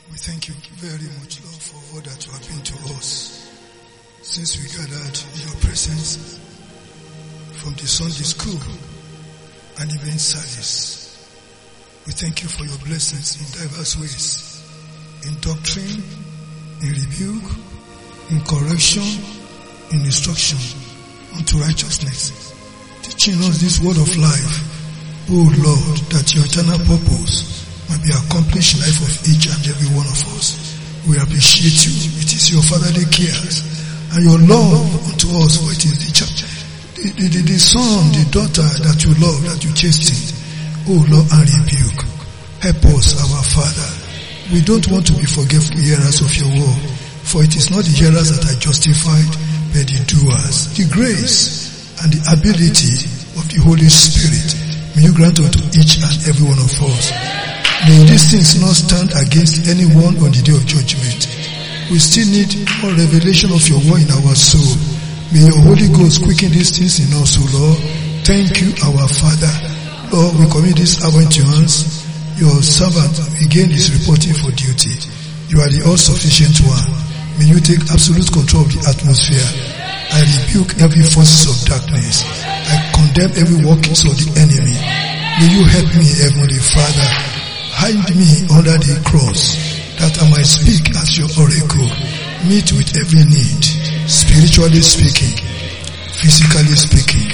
We thank you very much, Lord, for all that you have been to us since we gathered in your presence from the Sunday school and event service. We thank you for your blessings in diverse ways, in doctrine, in rebuke, in correction, in instruction unto righteousness, teaching us this word of life, O Lord, that your eternal purpose might be accomplished in the life of each and every one of us. We appreciate you. It is your fatherly cares and your love unto us, for it is the church, the son, the daughter that you love, that you chasten, O Lord, and rebuke. Help us, our Father. We don't want to be forgetful hearers of your word, for it is not the hearers that are justified, but the doers. The grace and the ability of the Holy Spirit may you grant unto each and every one of us. May these things not stand against anyone on the day of judgment. We still need more revelation of your word in our soul. May your Holy Ghost quicken these things in us, O Lord. Thank you, our Father. Lord, we commit this hour into your hands. Your servant again is reporting for duty. You are the all-sufficient one. May you take absolute control of the atmosphere. I rebuke every forces of darkness. I condemn every workings of the enemy. May you help me, Heavenly Father. Hide me under the cross, that I might speak as your oracle. Meet with every need, spiritually speaking, physically speaking.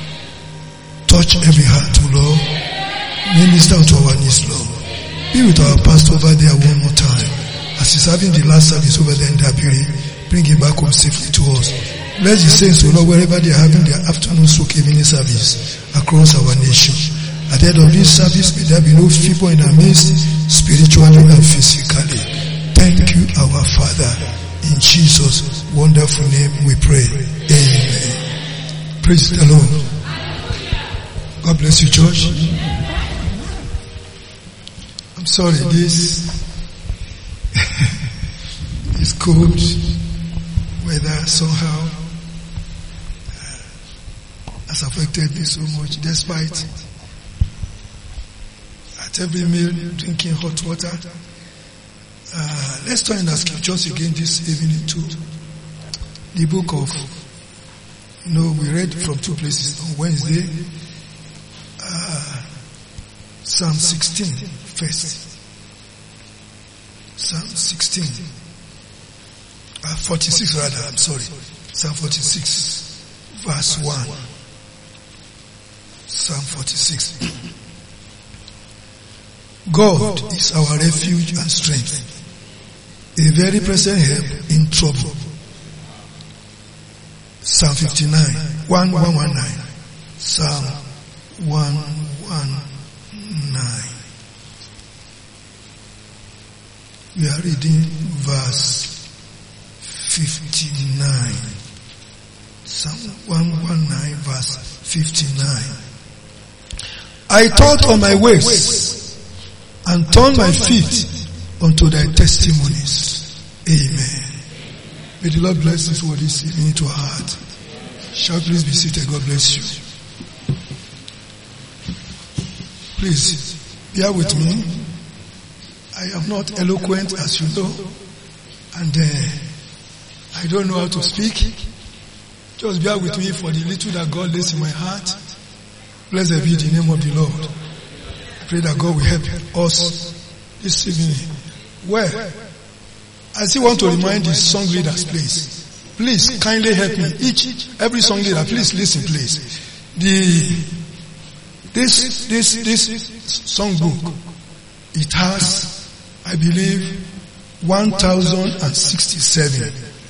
Touch every heart, O Lord. Minister to our needs, Lord. Be with our pastor over there one more time. As he's having the last service over there in Dabiri, bring him back home safely to us. Bless the saints, O Lord, wherever they are having their afternoon stroke evening service across our nation. At the end of this service, may there be no feeble in our midst, spiritually and physically. Thank you, our Father. In Jesus' wonderful name we pray. Amen. Praise the Lord. God bless you, church. I'm sorry, this is cold weather somehow has affected me so much, despite at every meal drinking hot water. Let's turn in our scriptures again this evening to the book of, we read from two places on Wednesday. Psalm 16 first. Psalm 16. 46 rather, I'm sorry. Psalm 46 verse 1. Psalm 46. God is our refuge and strength, a very present help in trouble. Psalm 59, 1119. Psalm 119. We are reading verse 59. Psalm 119 verse 59. I thought on my ways and turn my feet unto thy testimonies. Amen. May the Lord bless us for this evening to our heart. Shall please be seated. God bless you. Please, bear with me. I am not eloquent, as you know, and I don't know how to speak. Just bear with me for the little that God lays in my heart. Blessed be the name of the Lord. I pray that God will help us this evening. Well, I still want to remind the song leaders, please kindly help me. Every song leader, please listen, please. This song book, it has, I believe, 1,067.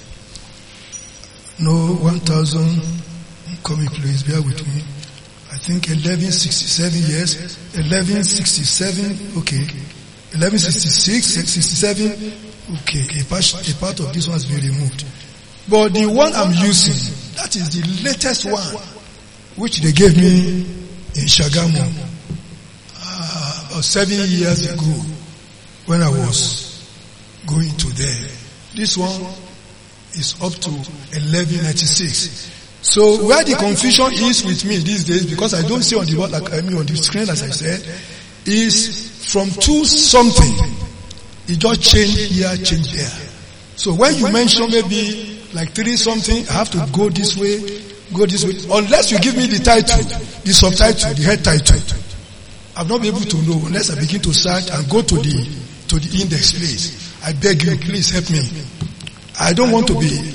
No, 1,000. Come in, please, bear with me. I think 1167, yes. 1167, okay. 1166, 67, okay. A part of this one has been removed. But the one I'm using, that is the latest one, which they gave me in Shagamu about 7 years ago when I was going to there. This one is up to 1196. So where the confusion is with me these days, because I don't see on the board, on the screen as I said, is from 2 something It just change here, change there. So when you mention maybe like 3 something, I have to go this way. Unless you give me the title, the subtitle, the head title, I've not been able to know unless I begin to search and go to the index, please. I beg you, please help me. I don't want to be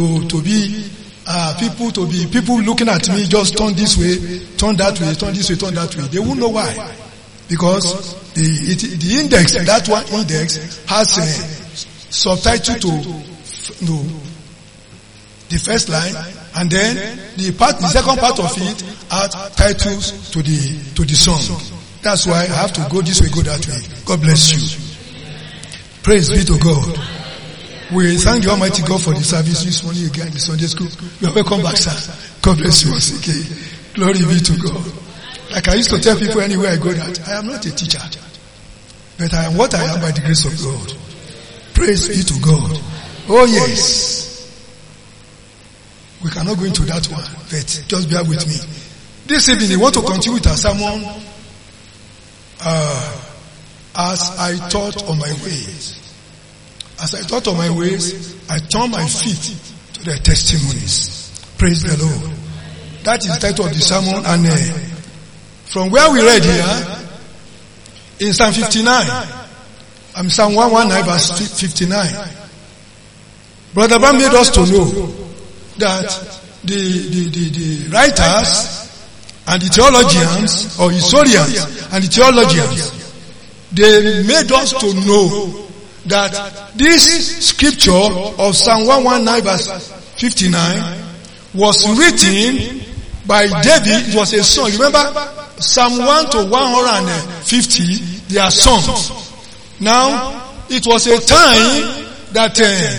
people looking at me just turn this way, turn that way, turn this way, turn that way. They won't know why. Because the index, that one index has a subtitle to the first line, and then the second part of it has titles to the song. That's why I have to go this way, go that way. God bless you. Praise be to God. We thank the Almighty God for the service this morning again in the Sunday school. You are welcome back, sir. God bless you once again. Glory be to God. Like I used to tell people anywhere I go that I am not a teacher, but I am what I am by the grace of God. Praise be to God. Oh yes. We cannot go into that one, but just bear with me. This evening we want to continue with our sermon, as I thought on my ways. As I thought on my ways, I turned my feet to their testimonies. Praise the Lord. That is the title of the sermon, and from where we read here, in Psalm 59, Psalm 119 verse 59, Brother Bram made us to know that the writers and the theologians, or historians and the theologians, they made us to know that this scripture of Psalm 119 verse 59 was written by David. It was a song. Remember, Psalm 1 to 150, they are songs. Now, it was a time that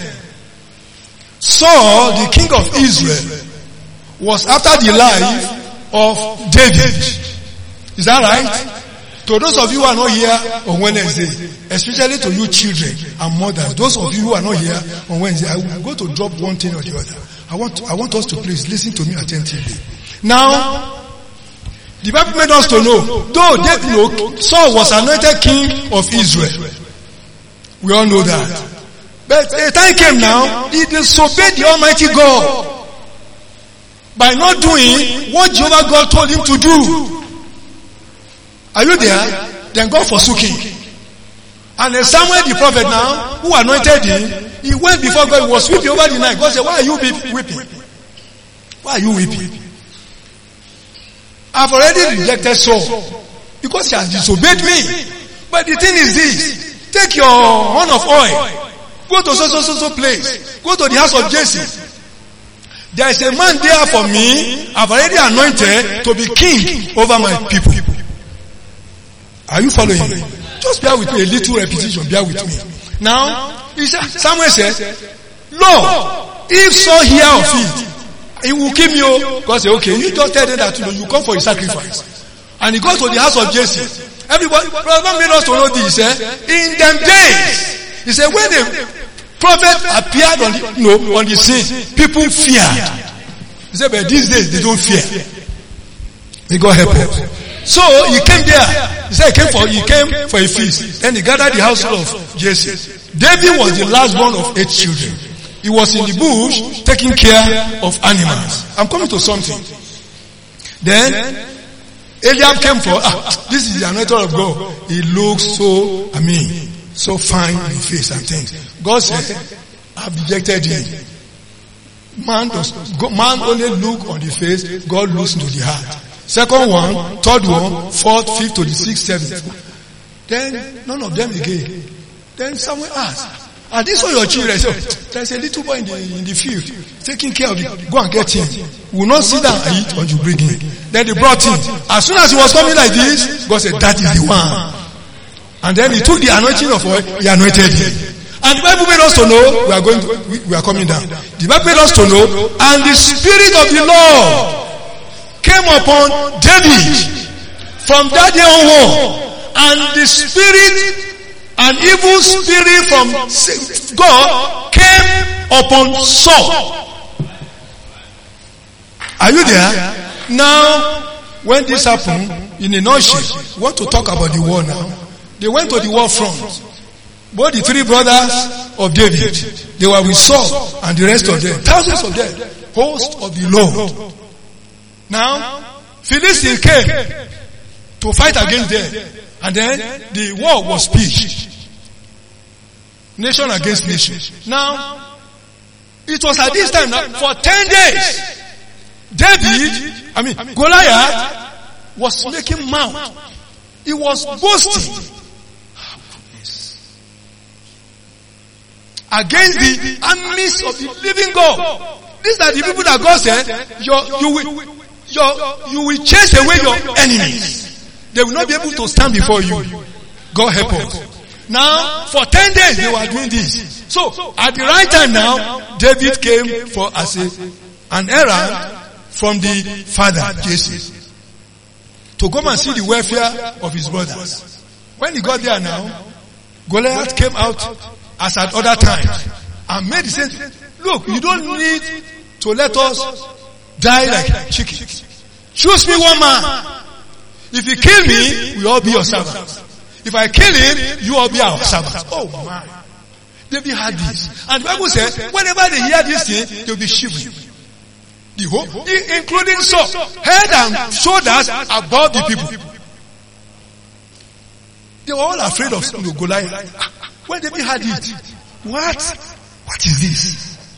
Saul, the king of Israel, was after the life of David. Is that right? To those of you who are not here on Wednesday, especially to you children and mothers, those of you who are not here on Wednesday, I will go to drop one thing or the other. I want us to please listen to me attentively. Now, the Bible made us to know, though Saul was anointed king of Israel. We all know that. But a time came now, he disobeyed the Almighty God by not doing what Jehovah God told him to do. Are you there? Then God forsook him. And Samuel the prophet now, who anointed him, he went before God, he was weeping over the night. God said, why are you weeping? Why are you weeping? I've already rejected Saul because he has disobeyed me. But the thing is this, take your horn of oil, go to so place, go to the house of Jesse. There is a man there for me, I've already anointed to be king over my people. Are you following me? Just bear with me, a little repetition, bear with me. Now, Samuel said, Lord, if Saul hear of it, he will kill you. God said, okay, you just tell them that you come for a sacrifice. And he goes to the house of Jesse. Everybody, brother made us to know this. In them days, he said, when the prophet appeared on the scene, people feared. He said, but these days they don't fear. May God help us. So he came there. He said he came for a feast. Then he gathered the household of Jesse. David was the last born of 8 children. He was in the bush taking care of animals. I'm coming to something. Then Eliab came for, this is the anointed of God. He looks so fine in the face and things. God said, I've rejected him. Man only look on the face, God looks into the heart. Second one, third one, fourth, fifth to the sixth, seventh. Then none of them again. Then someone asked, are these all your children? So, there's a little boy in the field taking care of it. Go and get him. We will not sit down and eat until you bring him. Then they brought him. As soon as he was coming like this, God said, that is the one. And then he took the anointing of oil, he anointed him. And the Bible made us to know, we are coming down. The Bible made us to know, and the Spirit of the Lord came upon David from that day onward, and the spirit, an evil spirit from God came upon Saul. Are you there? Now, when this happened, in a nutshell, we want to talk about the war now. They went to the war front. both the three brothers of David, they were with Saul and the rest of them, thousands of them, host of the Lord. Now, Philistines came to fight against them, and then the war was pitched. Nation against nation. Now, it was at this time that for 10 days, Goliath was making mouth. He was boasting against the armies of the living God. These are the people that God said, you will chase away your enemies. They will not be able to stand before you. God help us. Now, for 10 days they were doing this. So, at the right time now, David came for as an errand from the father, Jesse, to come and see the welfare of his brothers. When he got there now, Goliath came out as at other times and made the same thing. Look, you don't need to let us die like chickens. Choose me one man. If you kill me, we all be your servants. If I kill him, you all be our servants. Oh my. David had this. And the Bible says, whenever they hear this thing, they'll be shivering. The whole, including Saul, head and shoulders above the people. They were all afraid of Goliath. When David had it, what is this?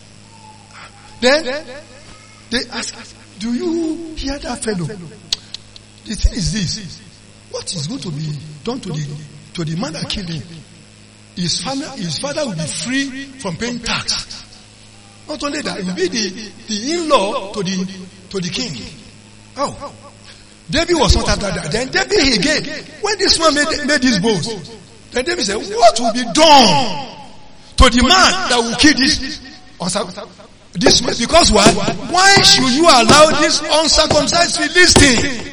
Then they asked, do you hear that fellow? The thing is this. What is going to be done to the man that killed him? His father will be free from paying tax. Not only that, it will be the in-law to the king. Oh. David was not after that. Then David again, when this man made this boast, then David said, what will be done to the man that will kill this man? Because why? Why should you allow this uncircumcised Philistine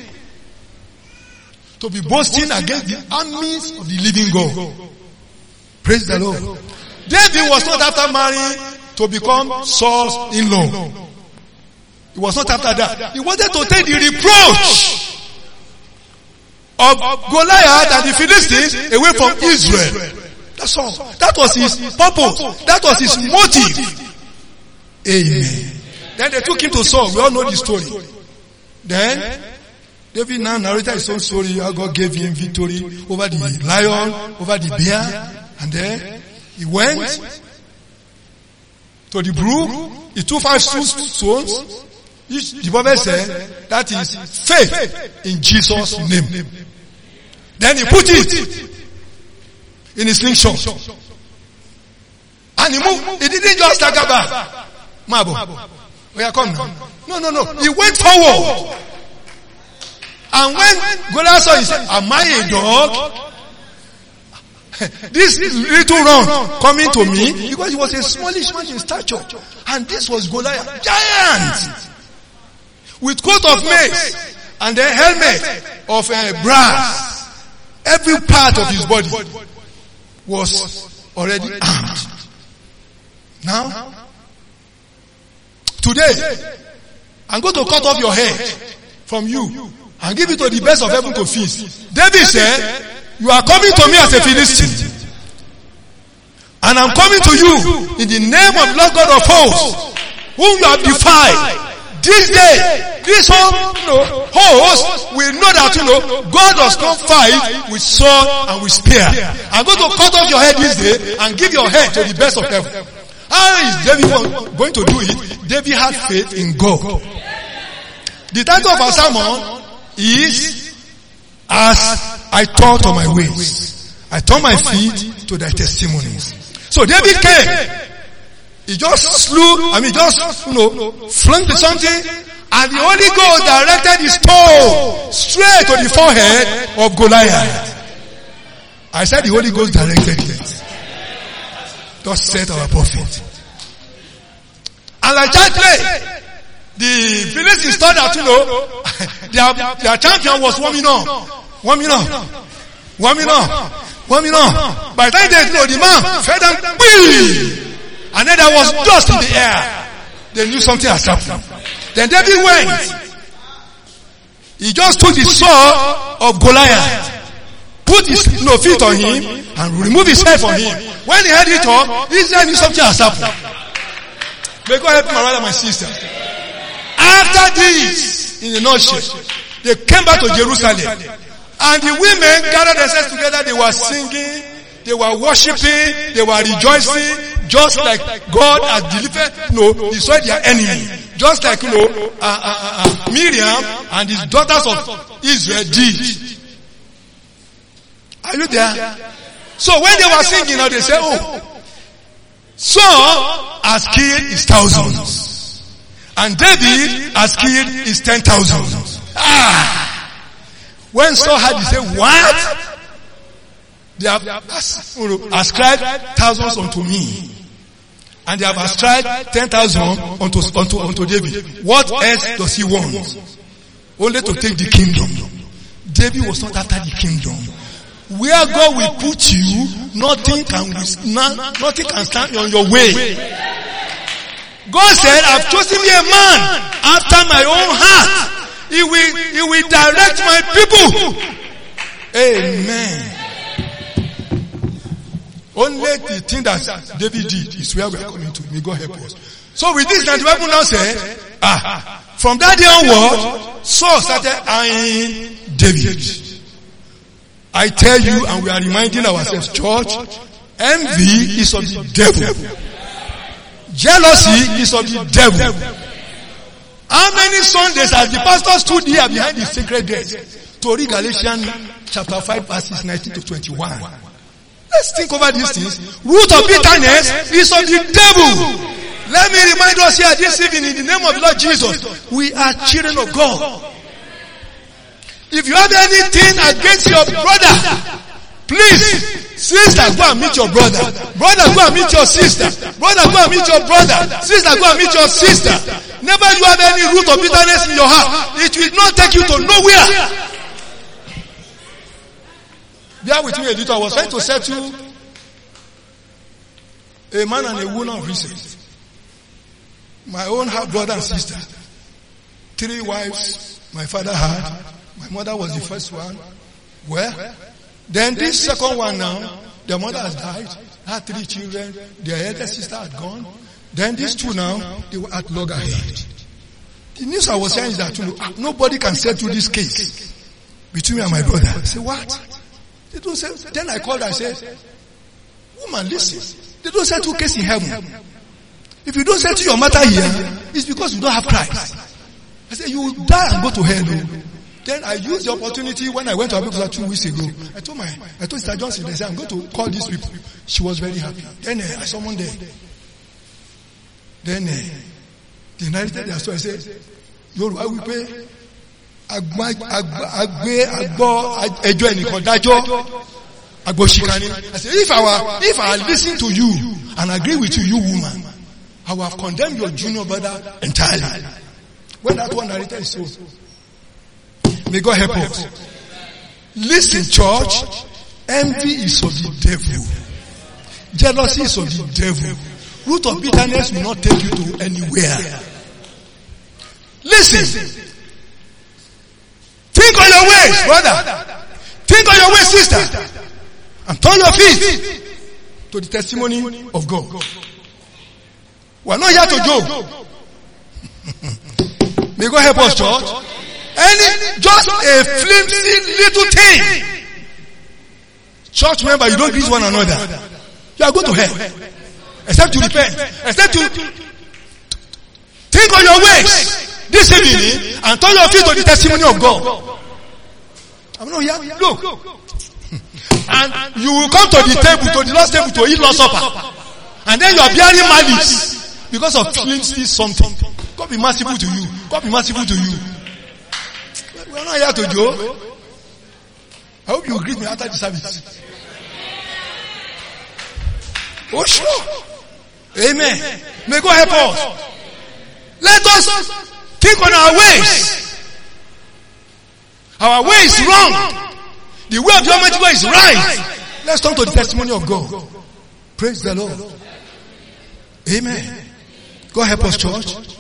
to be boasting against the armies of the living God? Praise the Lord. David was not after marrying to become Saul's in-law. He was not after that. He wanted to take the reproach of Goliath and the Philistines away from Israel. That's all. That was his purpose. That was his motive. Amen. Then they took him to Saul. We all know the story. Then David now narrated his own story. How God gave him victory over the lion, over the bear. And then he went to the brook. He took 5 stones. The Bible said that is faith in Jesus' name. Then he put it in his slingshot. And he moved. He didn't just take a back. Mabo, we are coming now. No. He went forward. And when Goliath saw, he said, am I a dog? This little round coming to me, because he was a smallish man in stature. And this was Goliath, giant, with coat of mace and a helmet of brass. Every part of his body was already armed. Now, today, I'm going to cut off your head from you and give it to the best of heaven to feast. David said, you are coming to me as a Philistine. And I'm coming to you in the name of Lord God of hosts, whom you have defied. This day, this whole host will know that God does not fight with sword and with spear. I'm going to cut off your head this day and give your head to the best of heaven. How is David going to do it? David had faith in God. The title of our sermon is, As I turn to my ways, I turn my feet to thy testimonies. So David came. He just flung something, and the Holy Ghost directed his toe straight to the forehead of Goliath. I said the Holy Ghost directed it. Thus said our prophet. And like that day, the Philistines thought that, their champion was warming up. By the time the man fell down, and then there was dust in the air. They knew something had happened. Then David went. He just took the sword of Goliath, put his feet on him, and removed his head from him. When he heard it all, Israel knew something has happened. May God help my brother and my sister. After this, in a nutshell, they came back to Jerusalem. And the women gathered themselves together. They were singing, they were worshiping, they were rejoicing, just like God had delivered, destroyed their enemy. Just like, Miriam and his daughters of Israel did. Are you there? So when they were singing, they said, Saul has killed his thousands, and David has killed his 10,000. When Saul had, he said, what? They have ascribed thousands unto me, and they have ascribed 10,000 unto David. What else does he want? Only to take the kingdom. David was not after the kingdom. Where God will put you, nothing can stand on your way. God said, I've chosen me a man after my own heart. He will direct my people. Amen. Only the thing that David did is where we are coming to. May God help us. So with this, the Bible now say, from that day onward, Saul started eyeing David. I tell you, and we are reminding ourselves, church, envy is of the devil. Jealousy is of the devil. How many Sundays has the pastor stood here behind the sacred desk to read Galatians chapter 5 verses 19 to 21? Let's think over these things. Root of bitterness is of the devil. Let me remind us here this evening, in the name of the Lord Jesus, we are children of God. If you have anything against your brother, please, sister, go and meet your brother. Brother, go and meet your sister. Brother, go and meet your brother. Sister, go and meet your sister. Never you have any root of bitterness in your heart. It will not take you to nowhere. Bear with me a little. I was trying to settle a man and a woman recently. My own half brother and sister. 3 wives my father had. My mother was the first one. Well, then this second one now, their mother has died, had 3 children, their elder sister had gone. Then these 2 now, they were at loggerhead. The news I was saying is that nobody can settle this case between me and my brother. I say, what? They don't say. Then I called, I said, woman, listen. They don't settle case in heaven. If you don't settle your matter here, it's because you don't have Christ. I said, you will die and go to hell. Then I used the opportunity when I went to Abuja 2 weeks ago. I told Sister Johnson, I said, I'm going to call these people. She was very happy. Then I summoned them. Then they narrated their story. I said, Yoruba will pay. I said, if I listen to you and agree with you, woman, I will have condemned your junior brother entirely. When that one narrated is so. May God help us. Listen, church. Envy is of the devil. Jealousy is of the devil. Root of bitterness will not take you to anywhere. Listen. Think on your ways, brother. Think on your ways, sister. And turn your feet to the testimony of God. We are not here to joke. May God help us, church. Just a flimsy little thing. Church member, you don't greet one another. You are going to hell. Except to repent. Except to think on your ways this evening and turn your feet to the testimony of God. I'm not here. Look. And you will come to the table, to the Lord's table to eat Lord's Supper. And then you are bearing malice because of flimsy something. God be merciful to you. God be merciful to you. We are not here to joke. I hope you will greet me after the service. Oh sure. Amen. May God help us. Let us think on our ways. Our way is wrong. The way of the Almighty God is right. Let's turn to the testimony of God. Praise the Lord. Amen. God help us, church.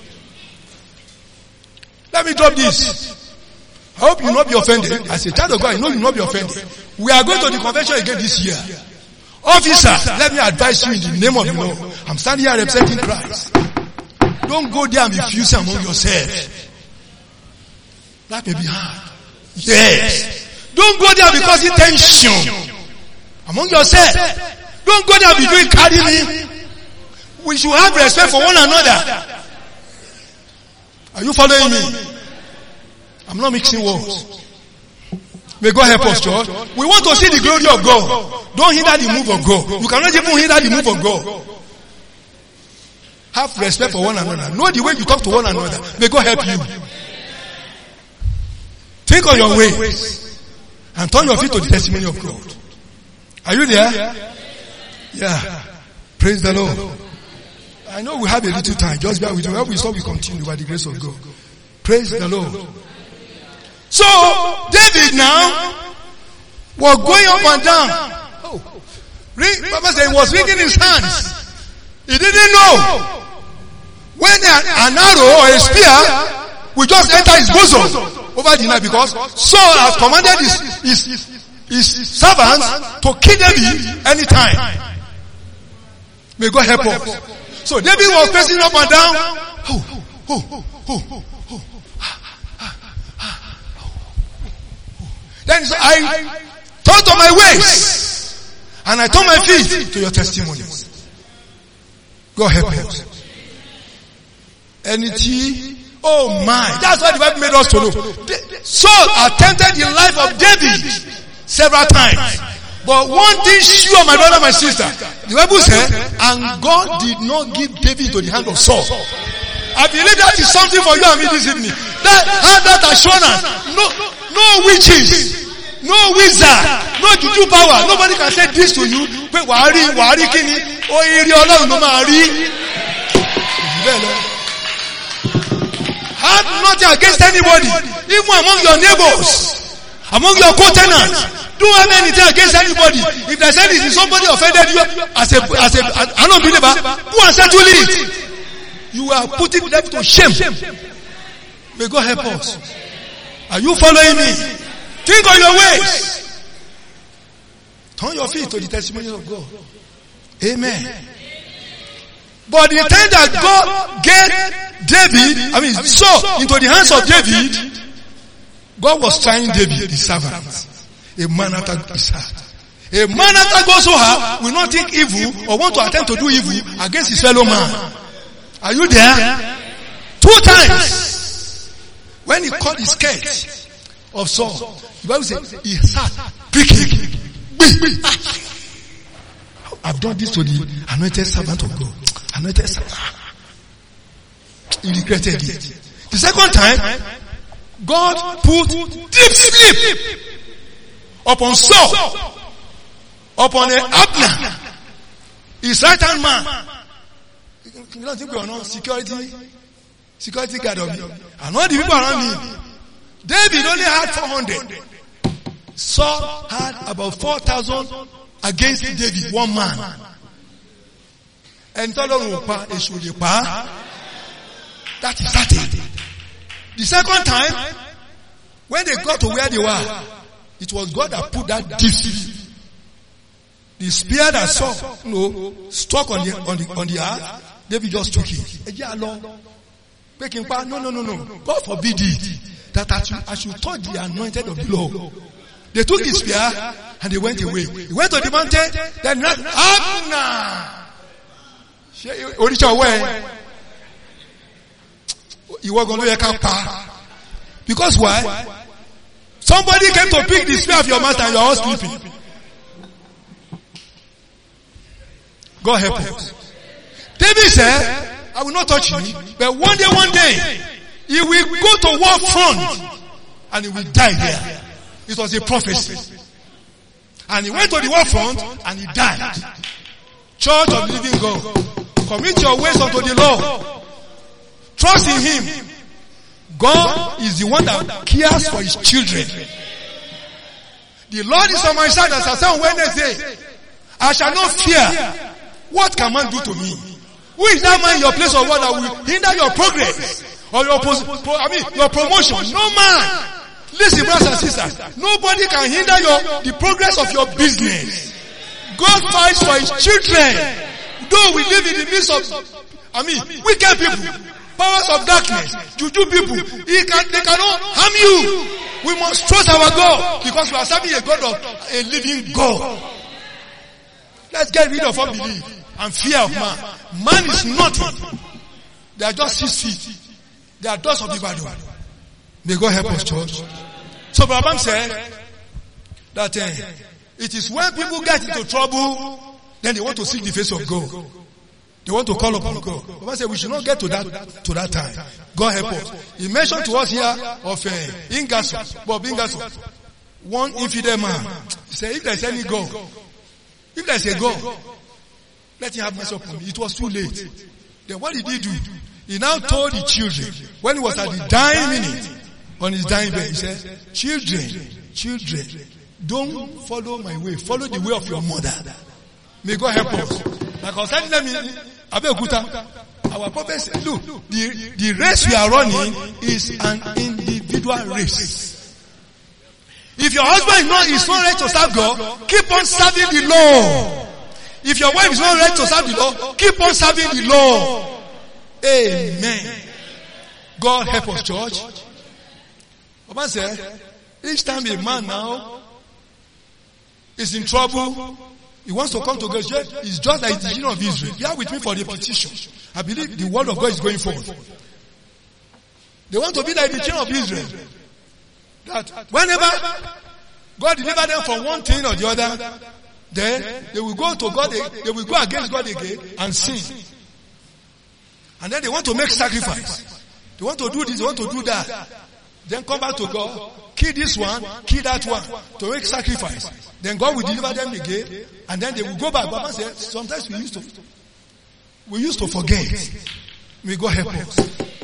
Let me drop this. I hope you will not be offended. As a child of God, I know you will not be offended. We are going to the convention again this year. Officers, let me advise you in the name of the Lord. I'm standing here representing Christ. Don't go there and be fusing among yourselves. That may be hard. Yes. Don't go there because of tension among yourselves. Don't go there and be doing carry me. We should have respect for one another. Are you following me? I'm not mixing words. May God help us, church. We want to see the glory of God. Don't hinder the move of God. You cannot even hinder the move of God. Have respect for one another. Know the way you talk to one another. May God help you. Think on your ways and turn your feet to the testimony of God. Are you there? Yeah. Praise the Lord. I know we have a little time. Just bear with me. When we stop, we continue by the grace of God. Praise the Lord. So, David now was going up and down. Papa said he was wringing his hands. He didn't know when an arrow or a spear will just enter his bosom over the night, because Saul has commanded his servants to kill David anytime. May God help us. So David was pacing up and down. Then I thought of my ways and I turned my feet to your testimonies. God help us. Oh my, that's what the Bible made us to know. Saul attempted the life of David several times. But one thing sure, my brother, my sister, the Bible said, and God did not give David to the hand of Saul. I believe that is something for you and me this evening. That assurance. No witches, no wizard, no juju power. Nobody can say this to you. Wari kini, o iri Ọlọ́run ló máa rí. Have nothing against anybody, even among your neighbors, among your co-tenants. Don't have anything against anybody. If they say this is somebody offended you as a non-believer, go and settle it. You are putting them to shame. May God help us. Are you following me? Think on your ways. Turn your feet to the testimony of God. Amen. But the time that God gave Saul into the hands of David, God was trying David, the servant. A man after his heart. A man after God's heart will not think evil or want to attempt to do evil against his fellow man. Are you there? 2 times. When he caught the skirt of Saul, the Bible says his heart pricking. I've done this to the anointed servant of God. Anointed servant. He regretted it. The second time, God put deep sleep upon Saul, upon Abner, his right hand man. You don't think we are not security guard of me? And all the people around me. David only had 400. Saul had about 4,000 against David, one man. And that is certain. The second time, when they got to where they were, it was God that put that deep sleep. The spear that Saul stuck on the earth, David just took it. No. God forbid it. That I should touch the anointed of the Lord. They took the spear and they went away. He went to the mountain, then Abner. Because why? Somebody came to pick the spear of your master and you are all sleeping. God help us. David said, I will not touch you, but one day, he will go to war front and he will die there. It was a prophecy. And he went to the war front and he died. Church of the living God, commit your ways unto the Lord. Trust in Him. God is the one that cares for His children. The Lord is on my side, as I said on Wednesday. I shall not fear. What can man do to me? Who is that man in your place of work that will hinder your progress or your promotion? No man. Listen, brothers and sisters. Nobody can hinder the progress of your business. God fights for his children. Though we live in the midst of, wicked people, powers of darkness, juju people, they cannot harm you. We must trust our God because we are serving a God of a living God. Let's get rid of unbelief and fear of man. Man is nothing. They are just 6 feet. They are dust of the battle. May God help us, church. So Brabham said that it is when people get into trouble, then they want to seek the face of God. They want to call upon God. Brabham said we should not get to that time. God help us. He mentioned to us here of Ingaso, Bob Ingaso, one infidel man. He said, if there's any God, if there's a God, let him have mercy upon me. It was too late. Then what did he do? He now told the children, when he was at the dying minute, on his dying bed, he said, children, don't follow my way. Follow the way of your mother. May God help us. Like I was telling them in Abeokuta, our prophet said, look, the race we are running is an individual race. If your husband is not ready to serve God, keep on serving the Lord. If your wife is not ready to serve the Lord, keep on serving the Lord. Amen. God help us, church. Papa said, each time a man now is in trouble, he wants to come to God. It's just like the children of Israel. They are with me for the petition. I believe the word of God is going forward. They want to be like the children of Israel. That whenever God deliver them from one thing or the other, then they will go to God, they will go against God again and sin. And then they want to make sacrifice. They want to do this, they want to do that. Then come back to God, kill this one, kill that one, to make sacrifice. Then God will deliver them again, and then they will go back. Baba said, sometimes we used to forget. May God help us.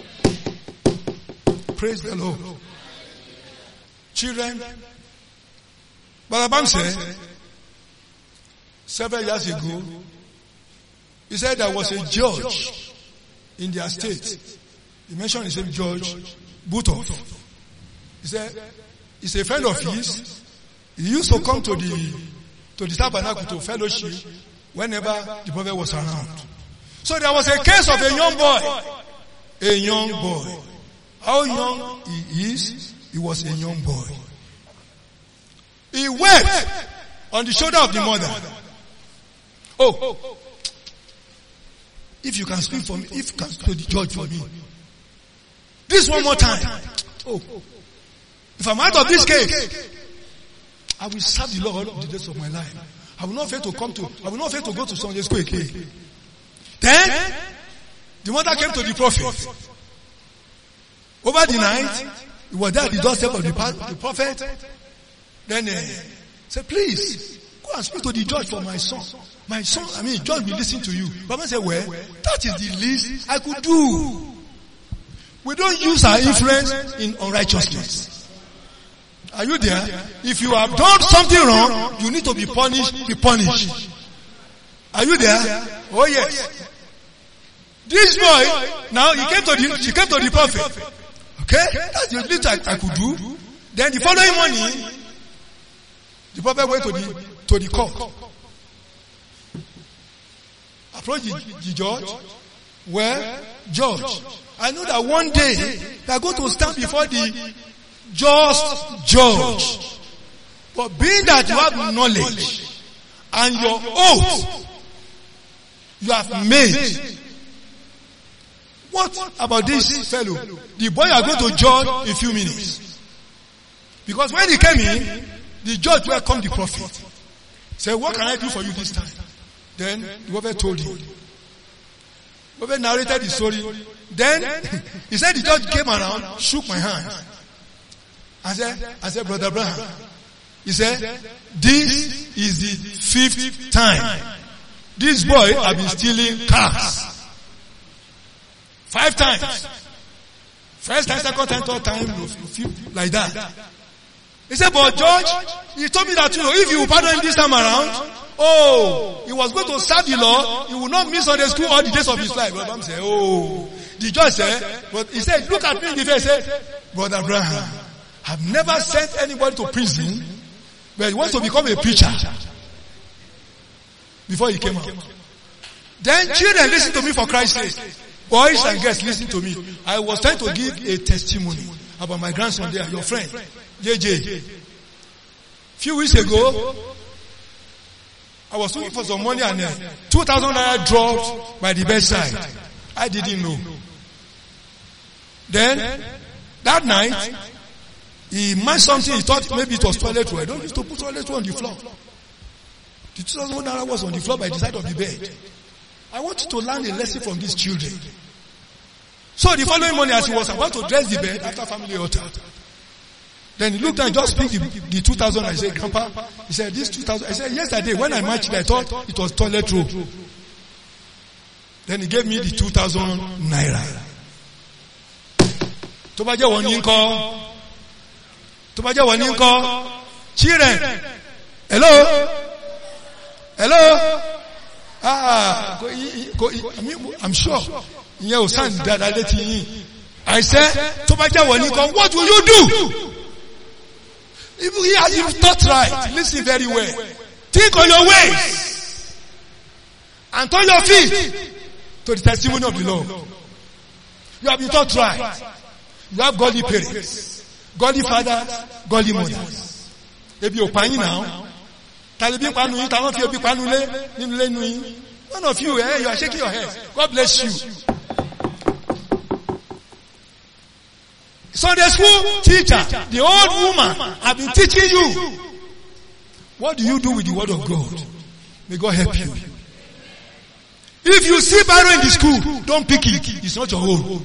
Praise the Lord. Children, Baba said, several years ago, he said there was a judge in their state. He mentioned his name, Judge Butov. He said, he's a friend of his. He used to come to the tabernacle to fellowship whenever the prophet was around. So there was a case of a young boy. A young boy. How young he is, he was a young boy. He wept on the shoulder of the mother. Oh, if you can speak for me, if you can speak to the judge for me. This one more time. Oh, if I'm out of this case, I will serve the Lord all the days of my life. I will not fail to go to Sunday school again. Then, the mother came to the prophet. Over the night, he was there at the doorstep of the prophet. Then, said, please, go and speak to the judge for my son. My son, judge will listen to you. Baba said, well, that is the least I could do. We don't use our influence in unrighteousness. Are you there? If you have done something wrong, you need to be punished, be punished. Are you there? Oh yes. This boy, now she came to the prophet. Okay? That's the least I could do. Then the following morning, the prophet went to the court. Approached the judge. Well, judge, I know that one day they are going to stand before the just judge. But being that you have knowledge and your oath you have made, what about this fellow? The boy you are going to judge in a few minutes. Because when he came in, the judge welcomed the prophet. Said, what can I do for you this time? Then the prophet told him. The prophet narrated the story. Then he said the judge came around, shook my hand. I said, Brother Abraham. He said, this is the 5th time. This boy has been stealing cars. 5 times. First time, second time, third time, like that. He said, but George, he told me that, if you pardon him this time around, he was going to serve the Lord, he will not miss Sunday school all the days of his life. Brother Abraham said, the judge said, but he said, look at me in the face, he said, Brother Abraham, I've never sent anybody to prison, but he wants to become a preacher. before he came out. Then children, listen to me for Christ's sake. Boys and girls, listen to me. I was trying to give a testimony about my grandson there, your friend, JJ. Few weeks ago, I was looking for some money and 2,000 naira dropped by the bedside. I didn't know. Then, that night, he managed something, he thought maybe it was toilet roll. I don't used to put toilet roll on the floor. The 2,000 naira was on the floor by the side of the bed. I want you to learn a lesson from these children. So the following morning, as he was about to dress the bed after family altar, then he looked and just picked the 2,000. I said, Grandpa, he said, this 2,000. I said, yesterday when I matched it, I thought it was toilet roll. Then he gave me the 2,000 naira. Tobaje waninko. Tobaje waninko. Children. Hello? Hello? I'm sure. I said, Tobaje waninko, what will you do? If you thought right, listen very well. Think on your ways. And turn your feet to the testimony of the Lord. You have been taught right. You have godly parents, godly fathers, godly mothers. If you're paying now, none of you, you are shaking your head. God bless you. Sunday school teacher, the old woman, have been teaching you. What do you do with the word of God? May God help you. If you see Bible in the school, don't pick it. It's not your own.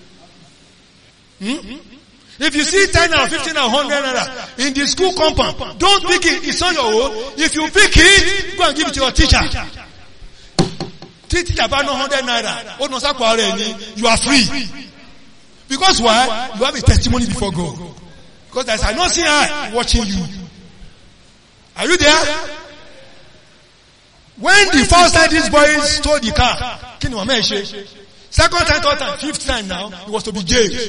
If you see 10 or 15 or 100 in the school compound, don't pick it. It's not your own. If you pick it, go and give it to your teacher. Teacher about 100 naira. You are free. Because why? You have a testimony before God. Because there's an unseen eye watching you. Are you there? When the first time these boys stole the car, second time, third time, fifth time now, it was to be jailed.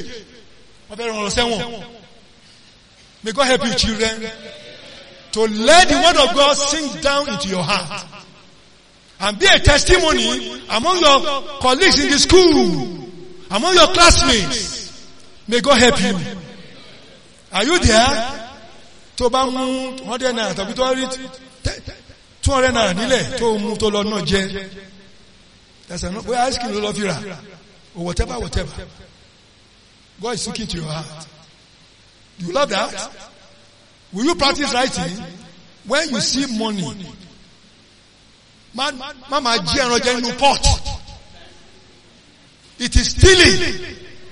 May God help you, children, to let the word of God sink down into your heart and be a testimony among your colleagues in the school, among your classmates. May God help you. Are you there? 200 naira nílẹ̀ tó mú tó lọ náà jẹ́. That's enough. We're asking all of you, or whatever. God is looking to your heart. Do you love that? Will you practice writing when you see money? Mama jẹ́ ẹran pot. It is stealing.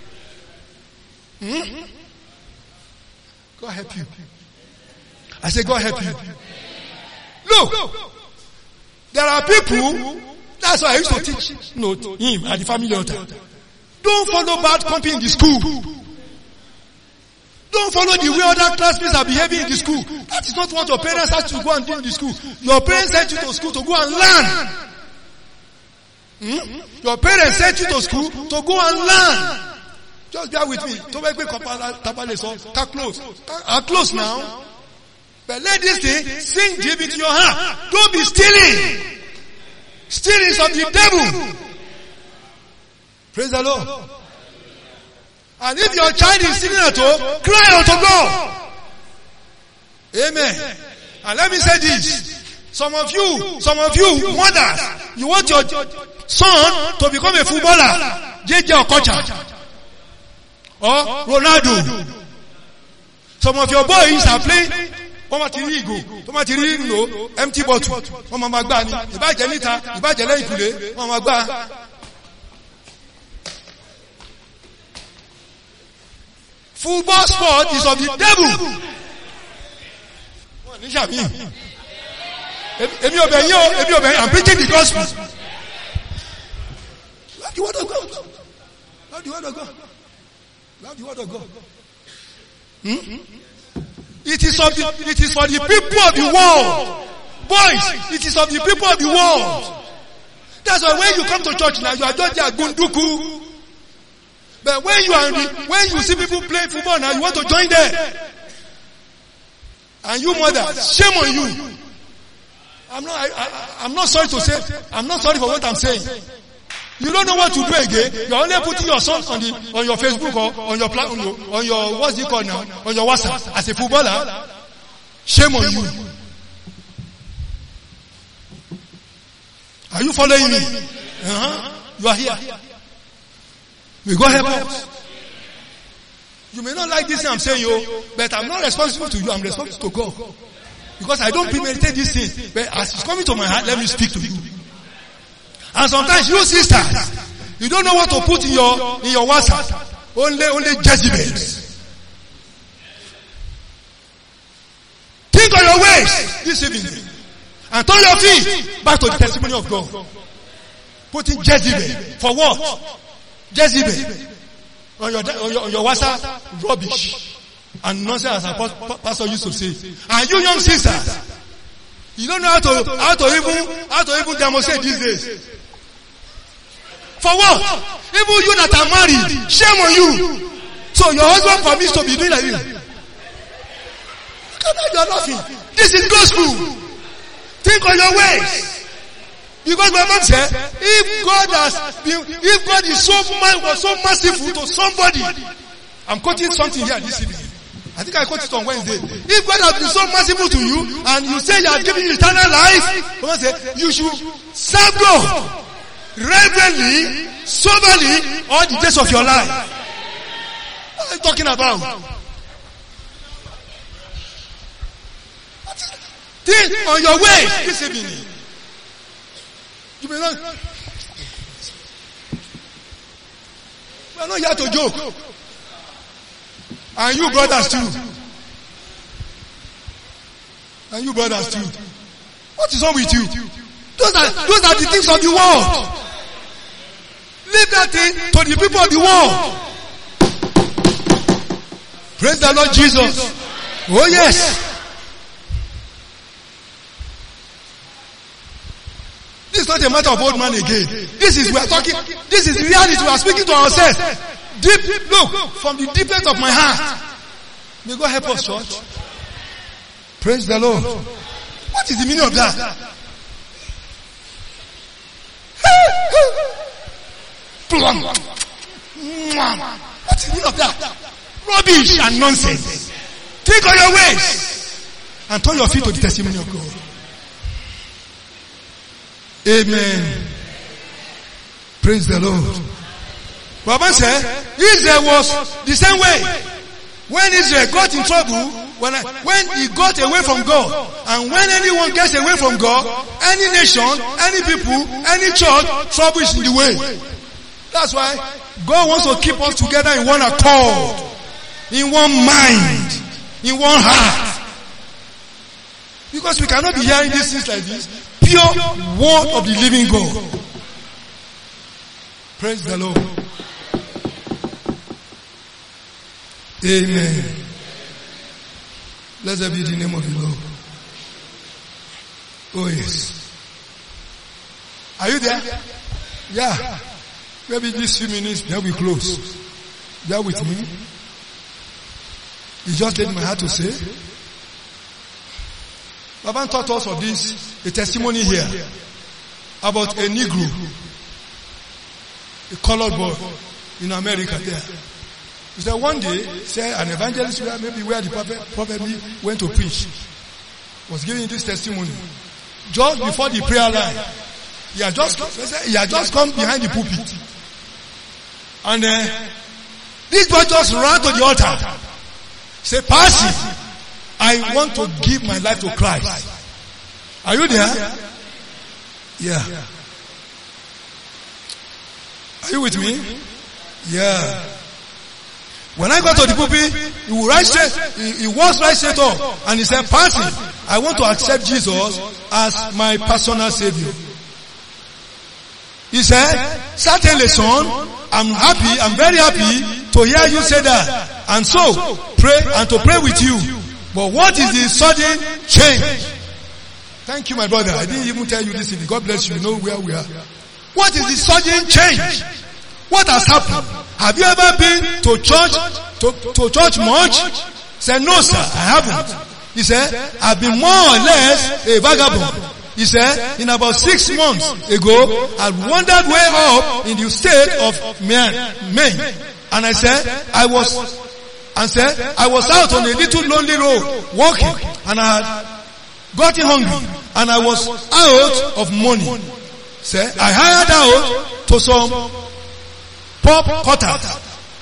God help you. I say God help you. Look, there are people, that's why I used to teach him at the family altar. Don't follow bad company in the school. Don't follow the way other classmates are behaving in the school. That is not what your parents have to go and do in the school. Your parents sent you to school to go and learn. Your parents sent you to school to go and learn. Just bear with me. I'm close now. But let this thing sink deep into your heart. Don't be stealing. Stealing is of the devil. Praise the Lord. And if your child is stealing at all, cry unto God. Amen. And let me say this. Some of you mothers, you want your son to become a footballer. JJ Okocha. Or Ronaldo. Some of your boys are playing empty bottle. Football sport is of the devil. I'm preaching the gospel. Love the word of God. Love the word of God. Love the word of God. It is for the people of the world. Boys, it is of the people of the world. That's why when you come to church now, you are just there gunduku. But when you see people playing football now, you want to join them. And you mothers, shame on you. I'm not sorry to say, I'm not sorry for what I'm saying. You don't know what to do again. You're only putting your son on your Facebook or on your what's it called now? On your WhatsApp as a footballer. Shame on you. Are you following me? You are here. May God help us. You may not like this thing I'm saying, but I'm not responsible to you. I'm responsible to God. Because I don't premeditate this thing. But as it's coming to my heart, let me speak to you. And sometimes you sisters, you don't know what to put in your WhatsApp. Only Jezebels. Think on your ways this evening. And turn your feet back to the testimony of God. Putting Jezebel. For what? Jezebel. On your WhatsApp, rubbish. And nonsense, as a pastor used to say. And you young sisters, you don't know how to even demonstrate these days. For what? Even you that are married, shame on you. So your husband permits to be doing like this. You are laughing. This is gospel. Think on your ways. Because my mom said, if God is was so merciful to somebody, I'm quoting something here this evening. I think I quoted it on Wednesday. If God has been so merciful to you, and you say you are giving eternal life, God said, you should serve God reverently, soberly, all the days of your life. What are you talking about? Think on your way this evening. You may not. We are not here to joke. And you brothers too. And you brothers too. What is wrong with you? Those are the things of the world. Leave that thing to the people of the world. Praise the Lord Jesus. Oh yes. This is not a matter of old man again. This is reality. We are speaking to ourselves. Deep, look, from the deepest of my heart. May God help us, church. Praise the Lord. What is the meaning of that? What is the meaning of that? Rubbish and nonsense. Think on your ways and turn your feet to the testimony of God. Amen. Praise the Lord. Baba said, Israel was the same way. When Israel got in trouble, when he got away from God, and when anyone gets away from God, any nation, any people, any church, trouble is in the way. That's why God wants to keep us together in one accord, in one mind, in one heart. Because we cannot be hearing these things like this. Pure word of the living God. Praise the Lord. Amen. Blessed be the name of the Lord. Oh yes. Are you there? Yeah. Maybe these few minutes, then we close. Bear with me. You just laid my heart to say. Baba taught us of this, a testimony here, about a Negro, a colored boy in America there. He said one day, say an evangelist, maybe where the prophet went to preach, was giving this testimony. Just before the prayer line, he had just come behind the pulpit. And this boy just ran to the altar. Say, Pastor, I want to give my life to Christ. Are you there? Yeah. Are you with me? Yeah. When I got to the pulpit, he walks right straight up, and he said, Pastor, I want to accept Jesus as my personal Savior. He said, certainly son, I'm very happy to hear you say that. And so, to pray with you. But what is the sudden change? Thank you, my brother. I didn't even tell you this. God bless you. You know where we are. What is the sudden change? What has happened? Have you ever been to church much? Said, no sir, I haven't. He said, I've been more or less a vagabond. He said, in about 6 months ago, I wandered way up in the state of Maine. And I said, I was out on a little lonely road, walking, and I had gotten hungry, and I was out of money. Say, I hired out to some pop cutters,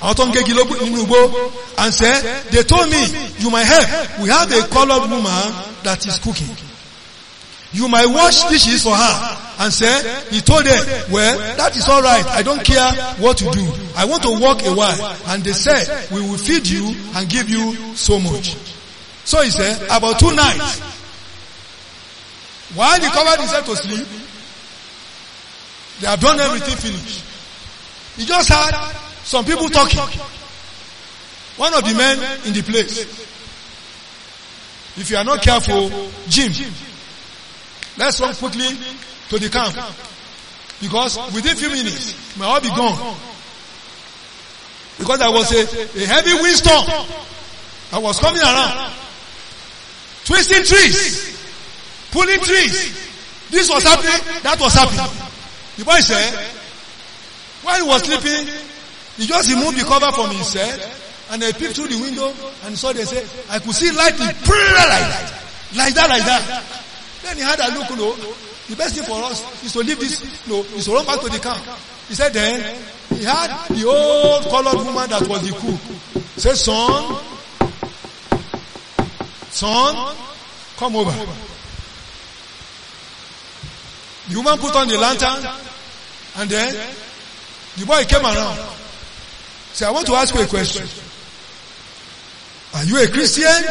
and said, they told me, you might help. We have a colored woman that is cooking. You might wash dishes for her. And said, he told them, well, that is alright. I don't care what to do. I want to walk a while. And they said, we will feed you and give you so much. So he said, about 2 nights, while he covered himself to sleep, they have done everything finished. He just had some people talking. One of the men in the place, if you are not careful, Jim, let's run quickly to the camp. Because within few minutes, may all be gone. Because there was a heavy windstorm that was coming around. Twisting trees. Pulling trees. This was happening, that was happening. The boy said, while he was sleeping, he just removed the cover from his head, and they peeped through the window, and saw they said, I could see lightning, like that. Then he had a look, the best thing for us is to leave this, is to run back to the camp. He said then, he had the old colored woman that was the cook. Said, son, come over. The woman put on the lantern, and then the boy came around. Said, I want to ask you a question. Are you a Christian?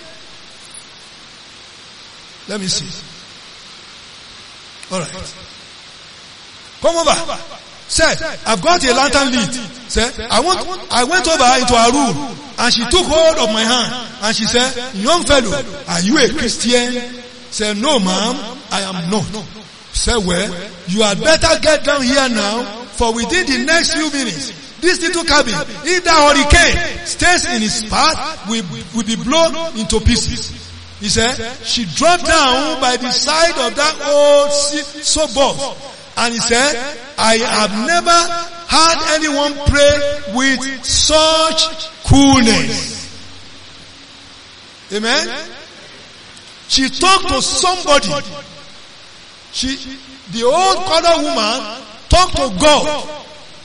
Let me see. Alright. Come over. Said, I've got a lantern lit. Said, I went over into her room, and she took hold of my hand, and she said, young fellow, are you a Christian? Said, no ma'am, I am not. Said, well, you had better get down here now, for within the next few minutes, this little cabin, if the hurricane stays in its path, will be blown into pieces. He said, she dropped down by the side of that old soap box. And he said, I have never had anyone pray with such coolness. Amen? She talked to somebody. The old colored woman talked to God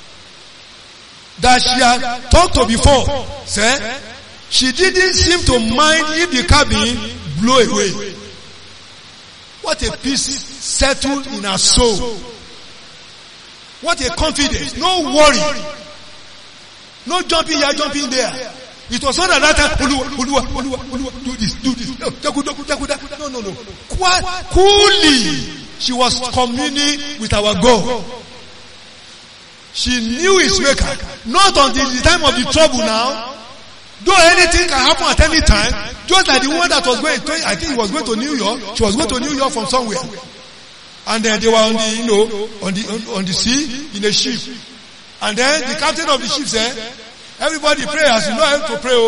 that she had talked to before. Say, she didn't seem to mind if the cabin blew away. What a peace settled in her soul. What a confidence. No worry. No jumping here, jumping there. It was not at that time, do this. No. Quite coolly, she was communing with our God. She knew his maker. Not until the time of the trouble now. Though anything can happen at any time. Just like the one that was going to, I think he was going to New York. She was going to New York from somewhere. And then they were on the, on the sea in a ship. And then the captain of the ship said, everybody pray as you know how to pray.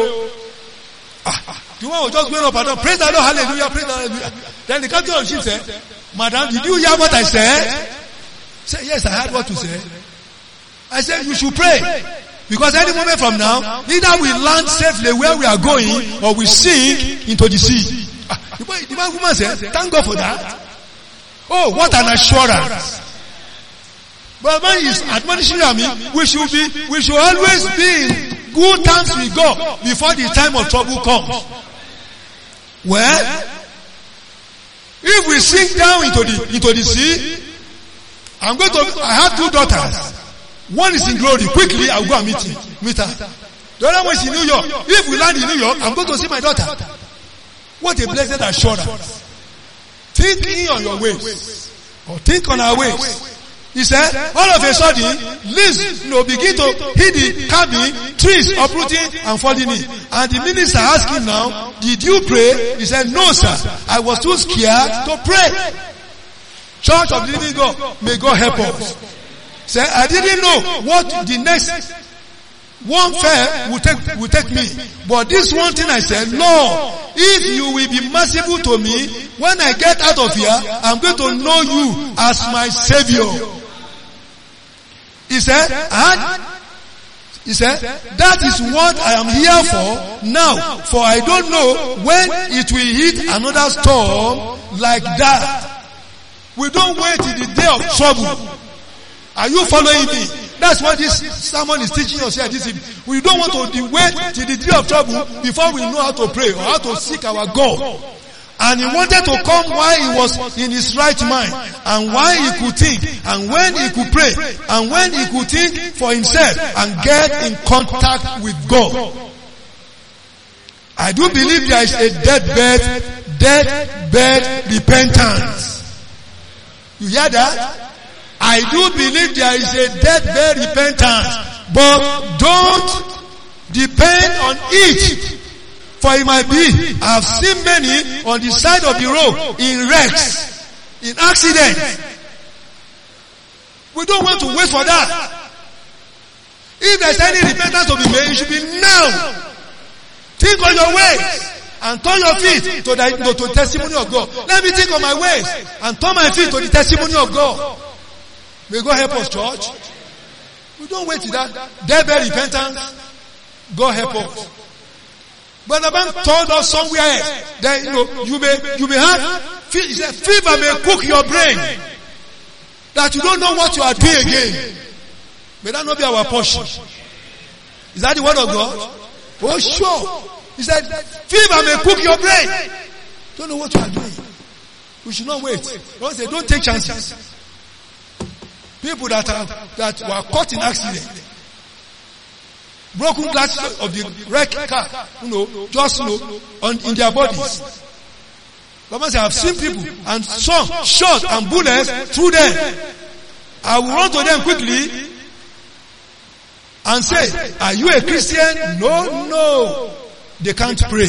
The one was just going up and down. Praise the Lord, hallelujah, praise the Lord, hallelujah. Then the captain of the ship said, Madam, did you hear what I said? Say, yes, I heard what you said. I said, you should pray. Because any moment from now, either we land safely where we are going, or we sink into the sea. The woman said, thank God for that. Oh, what an assurance. But when he's admonishing me, we should always be in good terms with God before the time of trouble comes. Well, if we sink down into the sea, I have 2 daughters. One is in glory. Quickly, I'll go and meet her. The other one is in New York. If we land in New York, I'm going to see my daughter. What a blessed assurance. Think on your ways. Or think on our ways. He said, all of a sudden, leaves, begin to hit the cabin, trees uprooting and falling in. And the minister asked him now, did you pray? He said, no sir, I was too scared to pray. Church of the living God, may God help us. Say, I didn't know what the next one fair will take me. But this one thing I said, Lord, if you will be merciful to me, when I get out of here, I'm going to know you as my Savior. He said, that is what I am here for now, for I don't know when it will hit another storm like that. We don't wait till the day of trouble. Are you following me? That's what this sermon is teaching us here this evening. We don't want to wait till the day of trouble before we know how to pray or how to seek our God. And he wanted to come while he was in his right mind, and while he could think, and when he could pray, and when he could think for himself and get in contact with God. I do believe there is a deathbed repentance. You hear that? I do believe there is a deathbed repentance, but don't depend on it. For it might be, I have seen many on the side of the road in wrecks, in accidents. We don't want to wait for that. If there's any repentance to be made, it should be now. Think on your ways and turn your feet to the testimony of God. Let me think on my ways and turn my feet to the testimony of God. May God help us, church. We don't wait till that. Deathbed repentance. God help us. But the man told us somewhere else that you may have fever may cook your brain, that you don't know what you are doing again. May that not be our portion. Is that the word of God? Oh sure. He said fever may cook your brain. Don't know what you are doing. We should not wait. Don't take chances. People that were caught in accident, broken glass of the wrecked car, just in their bodies. I have seen people and some shot and bullets through them. I will run to them quickly and say, are you a Christian? No. They can't pray.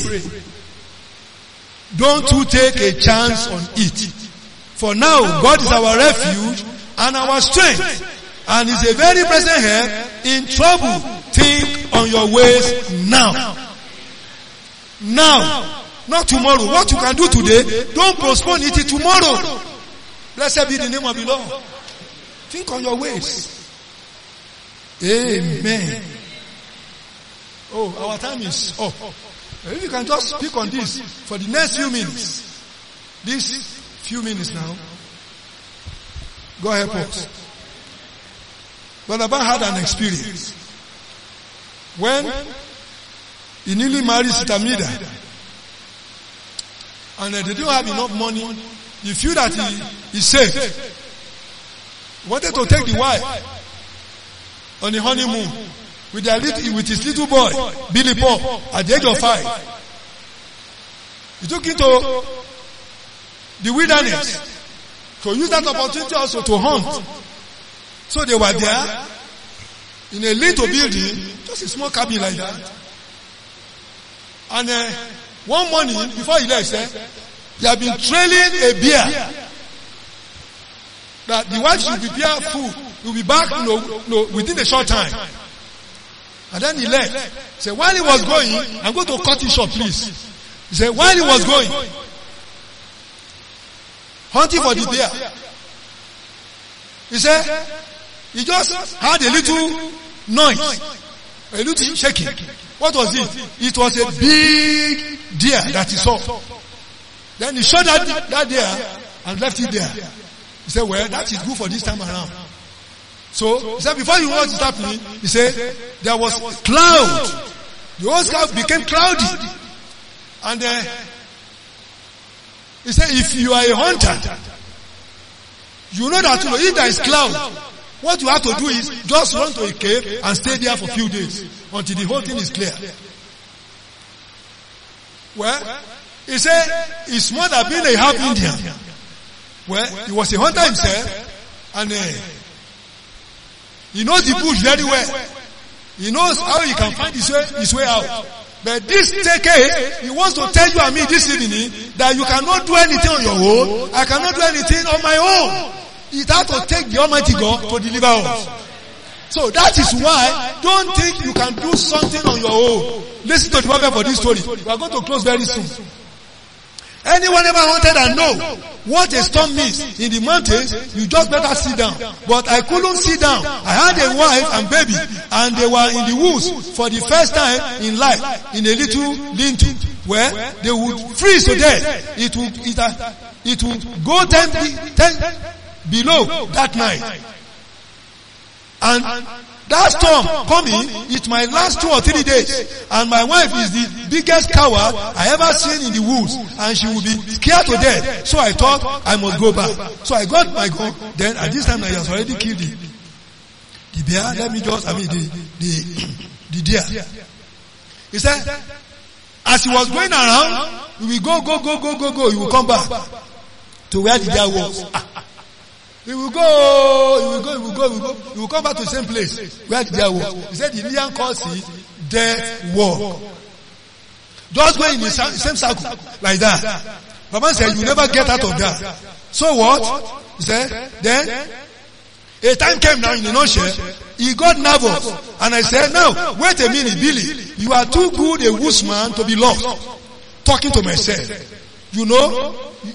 Don't you take a chance on it. For now, God is our refuge and our strength, and is a very present help in trouble. Think on your ways now. Now. Not tomorrow. What you can do today, don't postpone it till tomorrow. Blessed be the name of the Lord. Think on your ways. Amen. Oh, our time is up. If you can just speak on this for the next few minutes. These few minutes now. God help us. Brother Ban had an experience. When he newly married Sister Mida, and they didn't have enough money, he feel that he saved. He wanted to take the wife on the honeymoon with his little boy, Billy Paul, at the age of 5. He took him to the wilderness to use that opportunity also to hunt. So they were there in a little building, just a small cabin like that. And one morning, before he left, he had been trailing a bear. That the wife should prepare food. He will be back within a short time. And then he left. He said, while he was going, I'm going to cut it short, please. He said, while he was going, hunting for the bear, he said, he just had a little noise, a little shaking. What was it? It was a big deer that he saw. Then he shot that deer and left it there. He said, well, that is good for this time around. So, he said, before you know what is happening, he said, there was cloud. The whole sky became cloudy. And he said, if you are a hunter, you know that if there is cloud, what you have to do is just run to a cave and stay there for a few days until the whole thing is clear. Well, he said, it's more than being a half Indian. Well, he was a hunter himself, and he knows the bush very well. He knows how he can find his way out. But this TK, he wants to tell you and me this evening that you cannot do anything on your own. I cannot do anything on my own. It has to take the Almighty God to deliver us. So that is why don't think you can do something on your own. Listen to the prophet for this story. We are going to close very soon. Anyone ever wanted to know what a storm means in the mountains, you just better sit down. But I couldn't sit down. I had a wife and baby, and they were in the woods for the first time in life, in a little lean-to, where they would freeze to death. It would go 10 below that night. And that storm coming, it might last 2 or 3 days. And my wife is the biggest coward I ever seen in the woods. And she will be scared to death. So I thought I must go back. So I got my gun. Then at this time I has already killed the bear. The deer. He said, as he was going around, he will go. He will come back to where the deer was. He will go. He will come back to the same place where the deer was. He said the Indian calls it death walk. Just going in the same circle like that. Papa said, you never get out of that. So what? He said, then a time came now in the nutshell. He got nervous. And I said, now, wait a minute, Billy. You are too good a woodsman to be lost. Talking to myself. You know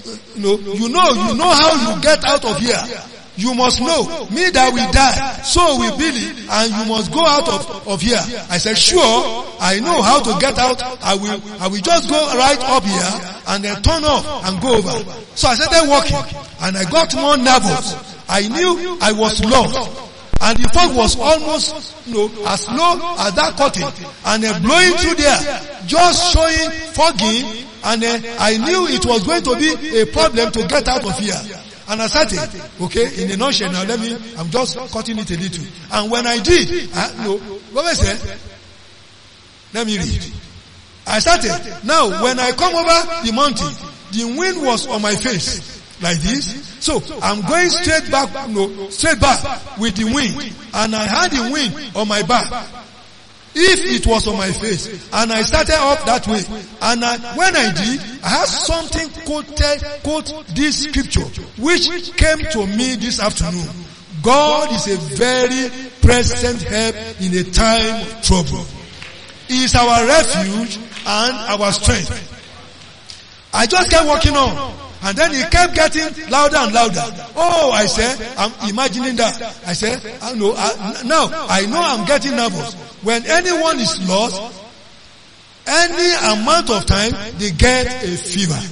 how you get out of here. You must know, me that will die, so will Billy, and you must go out of here. I said, sure, I know how to get out. I will just go right up here, and then turn off and go over. So I started walking, and I got more nervous. I knew I was lost. And the fog was almost, as low as that curtain, and blowing through there, just showing foggy, and I knew it was going to be a problem to get out of here. And I started, okay, in a nutshell now, I'm just cutting it a little. And when I did, what I said, let me read. I started. Now, when I come over the mountain, the wind was on my face, like this. So, I'm going straight back with the wind. And I had the wind on my back. If it was on my face, and I started up that way, and when I did, I had something quote this scripture, which came to me this afternoon. God is a very present help in a time of trouble. He is our refuge and our strength. I just kept walking on. And then it kept getting louder and louder. Oh, I said, I'm imagining that. I said, now I know I'm getting nervous. When anyone is lost, any amount of time, they get a fever.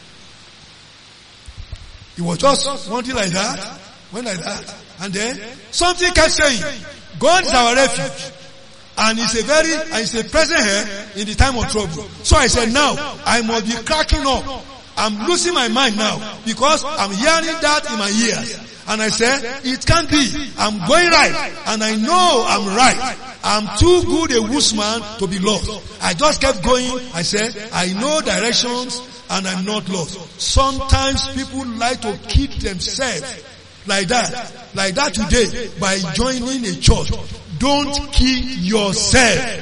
It was just one thing like that, went like that. And then something kept saying, God is our refuge. And it's a present here in the time of trouble. So I said, now I must be cracking up. I'm losing my mind now because I'm hearing that in my ears. And I said, it can't be. I'm going right. And I know I'm right. I'm too good a woodsman to be lost. I just kept going. I said, I know directions and I'm not lost. Sometimes people like to keep themselves like that today by joining a church. Don't kill yourself.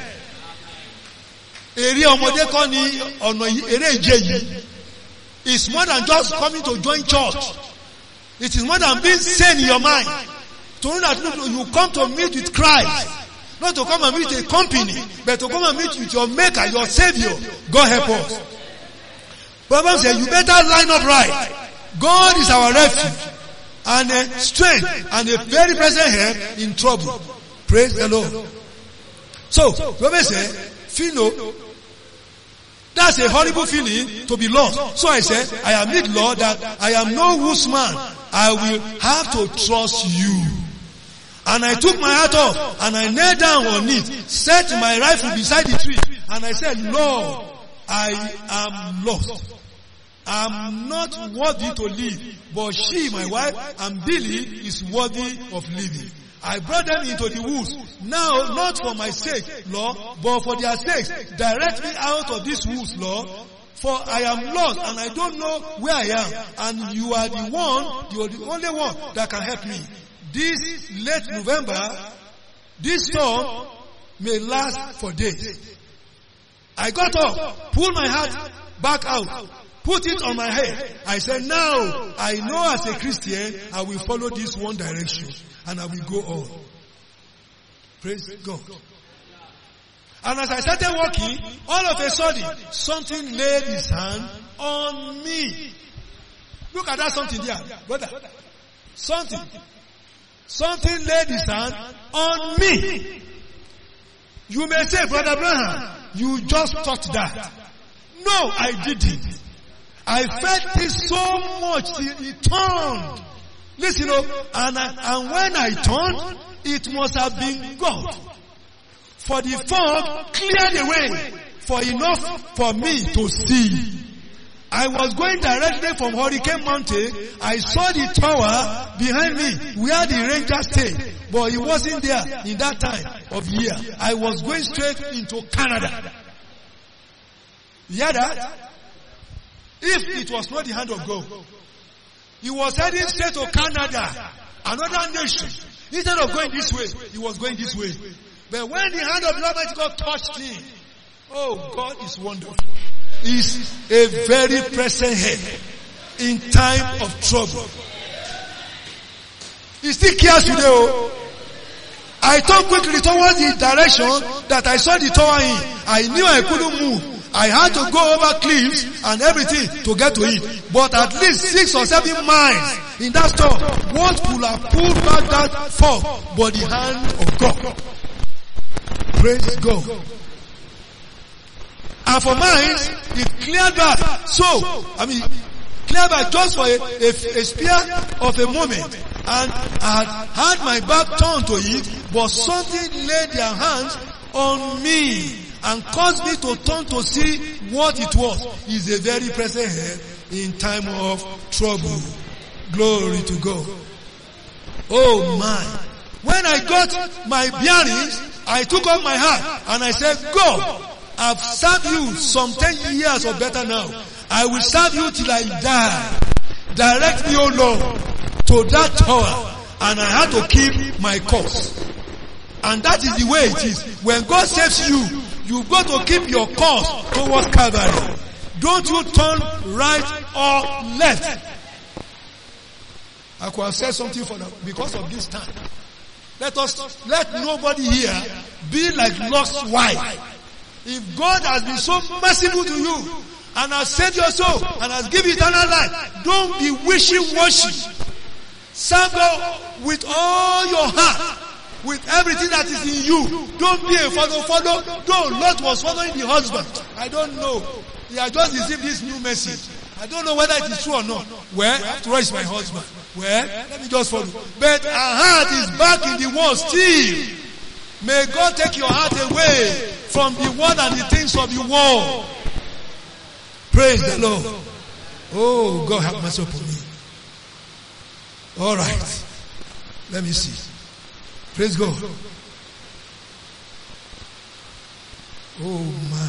It's more than just coming to join church. It is more than being sane in your mind. To know that you come to meet with Christ. Not to come and meet a company, but to come and meet with your Maker, your Savior. God help us. Bible says you better line up right. God is our refuge and a strength and a very present help in trouble. Praise the Lord. So, Bible says, that's a horrible feeling to be lost. So I said, I admit, Lord, that I am no woodsman. I will have to trust you. And I took my hat off and I knelt down on it, set my rifle beside the tree, and I said, Lord, I am lost. I'm not worthy to live, but she, my wife, and Billy is worthy of living. I brought them into the woods. Now, not for my sake, Lord, but for their sakes. Direct me out of these woods, Lord. For I am lost and I don't know where I am. And you are the only one that can help me. This late November, this storm may last for days. I got up, pulled my hat back out, put it on my head. I said, now, I know as a Christian, I will follow this one direction. And I will go on. Praise God. And as I started walking, all of a sudden, something laid his hand on me. Look at that something there, brother. Something laid his hand on me. You may say, Brother Abraham, you just thought that. No, I didn't. I felt it so much till it turned. Listen, and when I turned, it must have been God. For the fog cleared the way for enough for me to see. I was going directly from Hurricane Mountain. I saw the tower behind me where the ranger stayed. But he wasn't there in that time of year. I was going straight into Canada. You hear that? If it was not the hand of God, he was heading straight to Canada, another nation. Instead of going this way, he was going this way. But when the hand of the Almighty God touched him, oh, God is wonderful. He's a very present help in time of trouble. He still cares today. I turned quickly towards the direction that I saw the tower in. I knew I couldn't move. I had to go over cliffs and everything to get to it. But at least 6 or 7 miles in that storm, what could have pulled back that fog but the hand of God? Praise God. And for mine, it cleared back. Cleared back just for a spare of a moment. And I had my back turned to it, but something laid their hands on me and caused me to turn to see what it was. It's a very present help in time of trouble. Glory to God. Oh my. When I got my bearings, I took off my hat and I said, God, I've served you some 10 years or better now. I will serve you till I die. Direct me, O Lord, to that tower. And I had to keep my course. And that is the way it is. When God saves you, you've got to keep your course towards Calvary. Don't you turn right or left. I could have said something for them because of this time. Let nobody here be like lost wife. If God has been so merciful to you and has saved your soul and has given eternal life, don't be wishy-washy. Serve God with all your heart, with everything that is in you. Don't be a follow. Though Lot was following the husband. I don't know. He had just received this new message. I don't know whether it is true or not. Well, after all, it's my husband. Well, let me just follow. But her heart is back in the world still. May God take your heart away from the world and the things of the world. Praise the Lord. Oh, God have mercy upon me. All right. Let me see. Praise God. Oh my.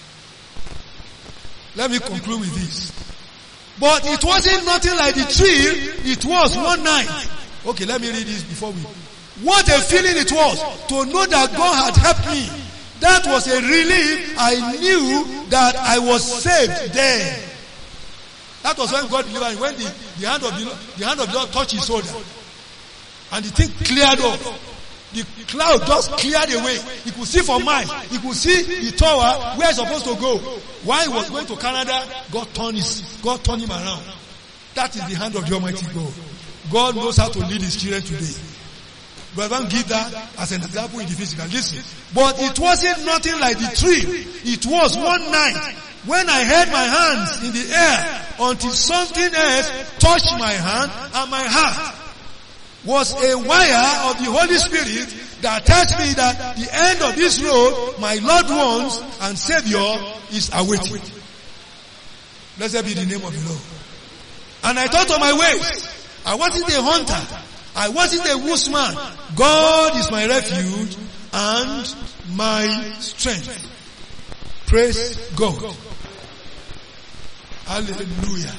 Let me conclude with this. But it wasn't nothing like the tree. It was one night. Okay, let me read this before we. What a feeling it was to know that God had helped me. That was a relief. I knew that I was saved then. That was when God delivered me. When the hand of the Lord touched his shoulder. And the thing cleared up. The cloud just cleared away. He could see for miles. He could see the tower where he's supposed to go. While he was going to Canada, God turned him around. That is the hand of the Almighty God. God knows how to lead his children today. But I don't give that as an example in the physical. Listen. But it wasn't nothing like the tree. It was one night when I held my hands in the air until something else touched my hand and my heart. Was a wire of the Holy Spirit that tells me that the end of this road, my loved ones and Savior is awaiting. Blessed be the name of the Lord. And I thought of my ways. I wasn't a hunter. I wasn't a woodsman. God is my refuge and my strength. Praise God. Hallelujah.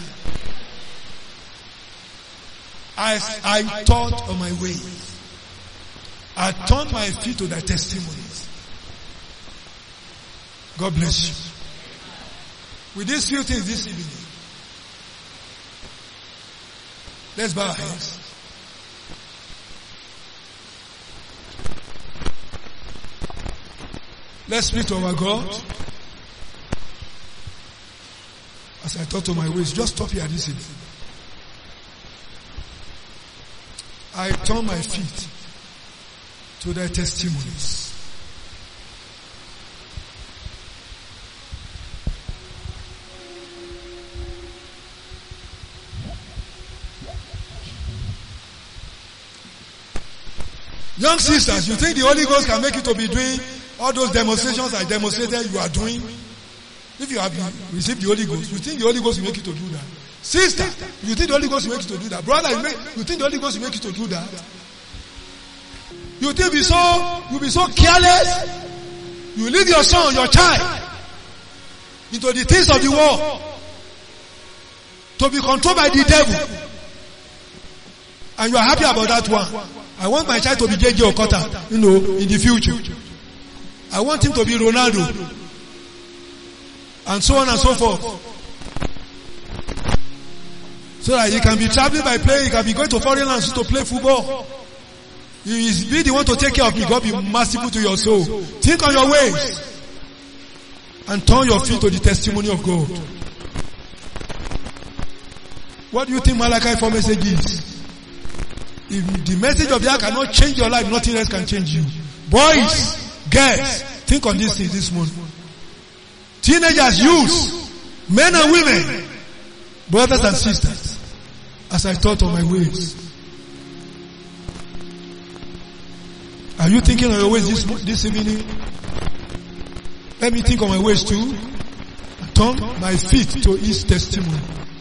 As I thought on my ways, I turned my feet to thy testimonies. God bless you. With these few things this evening, let's bow our heads. Let's speak to our God. As I thought to my ways, just stop here this evening. I turn my feet to their testimonies. Young sisters, you think the Holy Ghost can make you to be doing all those demonstrations I demonstrated you are doing? If you have received the Holy Ghost, you think the Holy Ghost will make you to do that? Sister, you think the Holy Ghost will make you to do that? Brother, you think the Holy Ghost will make you to do that? You think you'll be so careless? You lead your son, your child, into the things of the world, to be controlled by the devil. And you are happy about that one. I want my child to be J.J. Okota, in the future. I want him to be Ronaldo. And so on and so forth. So that he can be traveling by plane, he can be going to foreign lands to play football. He is be the one to take care of me. God be merciful to your soul. Think on your ways. And turn your feet to the testimony of God. What do you think Malachi 4 message is? If the message of God cannot change your life, nothing else can change you. Boys, girls, think on these things this morning. Teenagers, youths, men and women, brothers and sisters, as I thought on my ways. Are you thinking on your ways this evening? Let me think on my ways too. Turn my feet to his testimony.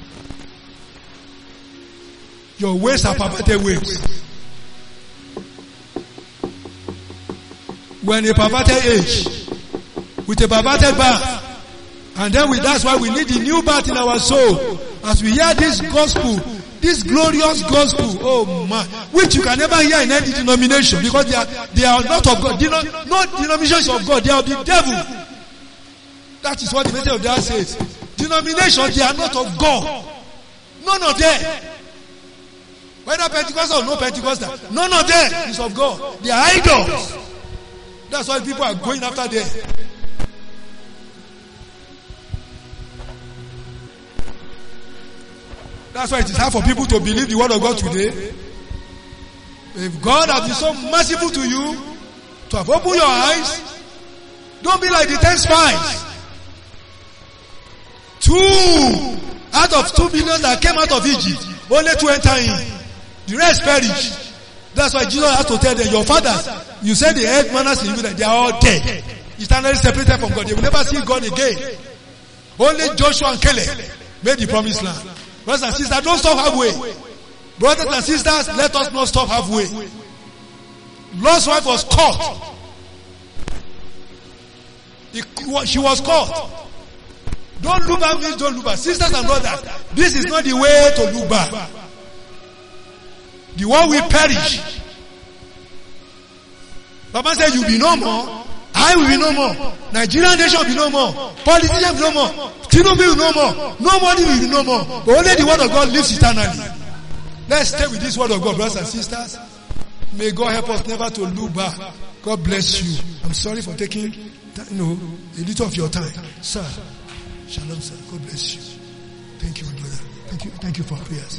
Your ways are perverted ways. We're in a perverted age, with a perverted birth. And then that's why we need the new birth in our soul. As we hear this gospel, this glorious gospel, oh my, which you can never hear in any denomination, because they are not of God. Not denominations of God, they are of the devil. That is what the message of God says. Denominations, they are not of God. None of them. Whether Pentecostal or no Pentecostal, none of them is of God. They are idols. That's why people are going after them. That's why it is hard for people to believe the word of God today. If God has been so merciful to you, to have opened your eyes, don't be like the 10 spies. 2 out of 2 billion that came out of Egypt, only 2 enter in. The rest perish. That's why Jesus had to tell them, your fathers, you said the earth manners in you, that they are all dead. Eternally separated from God. They will never see God again. Only Joshua and Caleb made the promised land. Brothers and sisters, don't stop halfway. Brothers and sisters, let us not stop halfway. Lot's wife was caught. She was caught. Don't look back means don't look back. Sisters and brothers, this is not the way to look back. The one will perish. Papa said, you will be no more. I will be no more. Nigerian nation will be no more. Politicians will be no more. Tinubu will be no more. Nobody will be no more. But only the word of God lives eternally. Let's stay with this word of God, brothers and sisters. May God help us never to look back. God bless you. I'm sorry for taking a little of your time. Sir, shalom, sir. God bless you. Thank you, my brother. Thank you for prayers.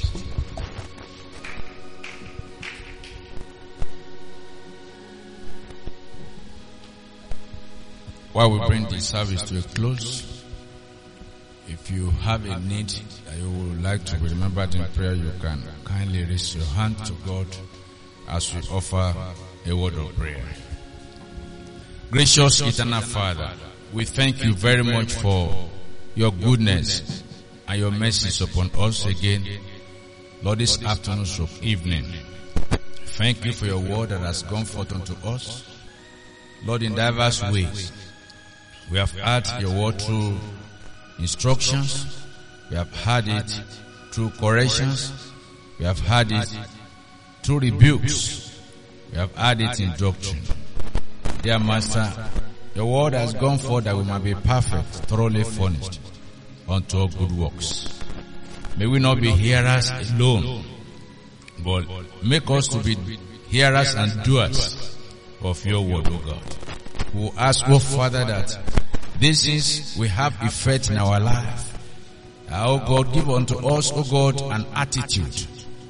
While we bring this service to a close, if you have a need that you would like to be remembered in prayer, you can kindly raise your hand to God as we offer a word of prayer. Gracious eternal Father, we thank you very much for your goodness and your mercies upon us again, Lord, this afternoon of evening. Thank you for your word that has gone forth unto us, Lord, in diverse ways. We have heard your word through instructions. We have heard it through corrections. We have heard it through rebukes. We have heard it in doctrine. Dear Master, your word has gone forth that we might be perfect, thoroughly furnished unto all good works. May we not be hearers alone, but make us to be hearers and doers of your word, O God. We will ask, oh Father, that these things will have effect in our life. Oh God, give unto us, oh God, an attitude,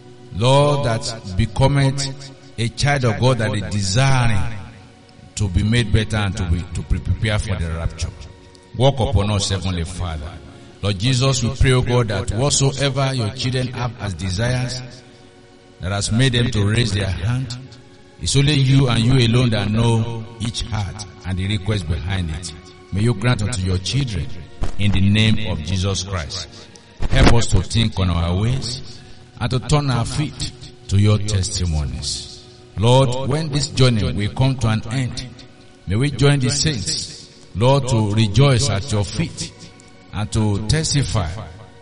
Lord, that becometh a child of God that is desiring to be made better and to prepare for the rapture. Walk upon us, Heavenly Father. Lord Jesus, we pray, O God, that whatsoever your children have as desires that has made them to raise their hand, it's only you and you alone that know each heart and the request behind it. May you grant unto your children in the name of Jesus Christ. Help us to think on our ways and to turn our feet to your testimonies. Lord, when this journey will come to an end, may we join the saints, Lord, to rejoice at your feet and to testify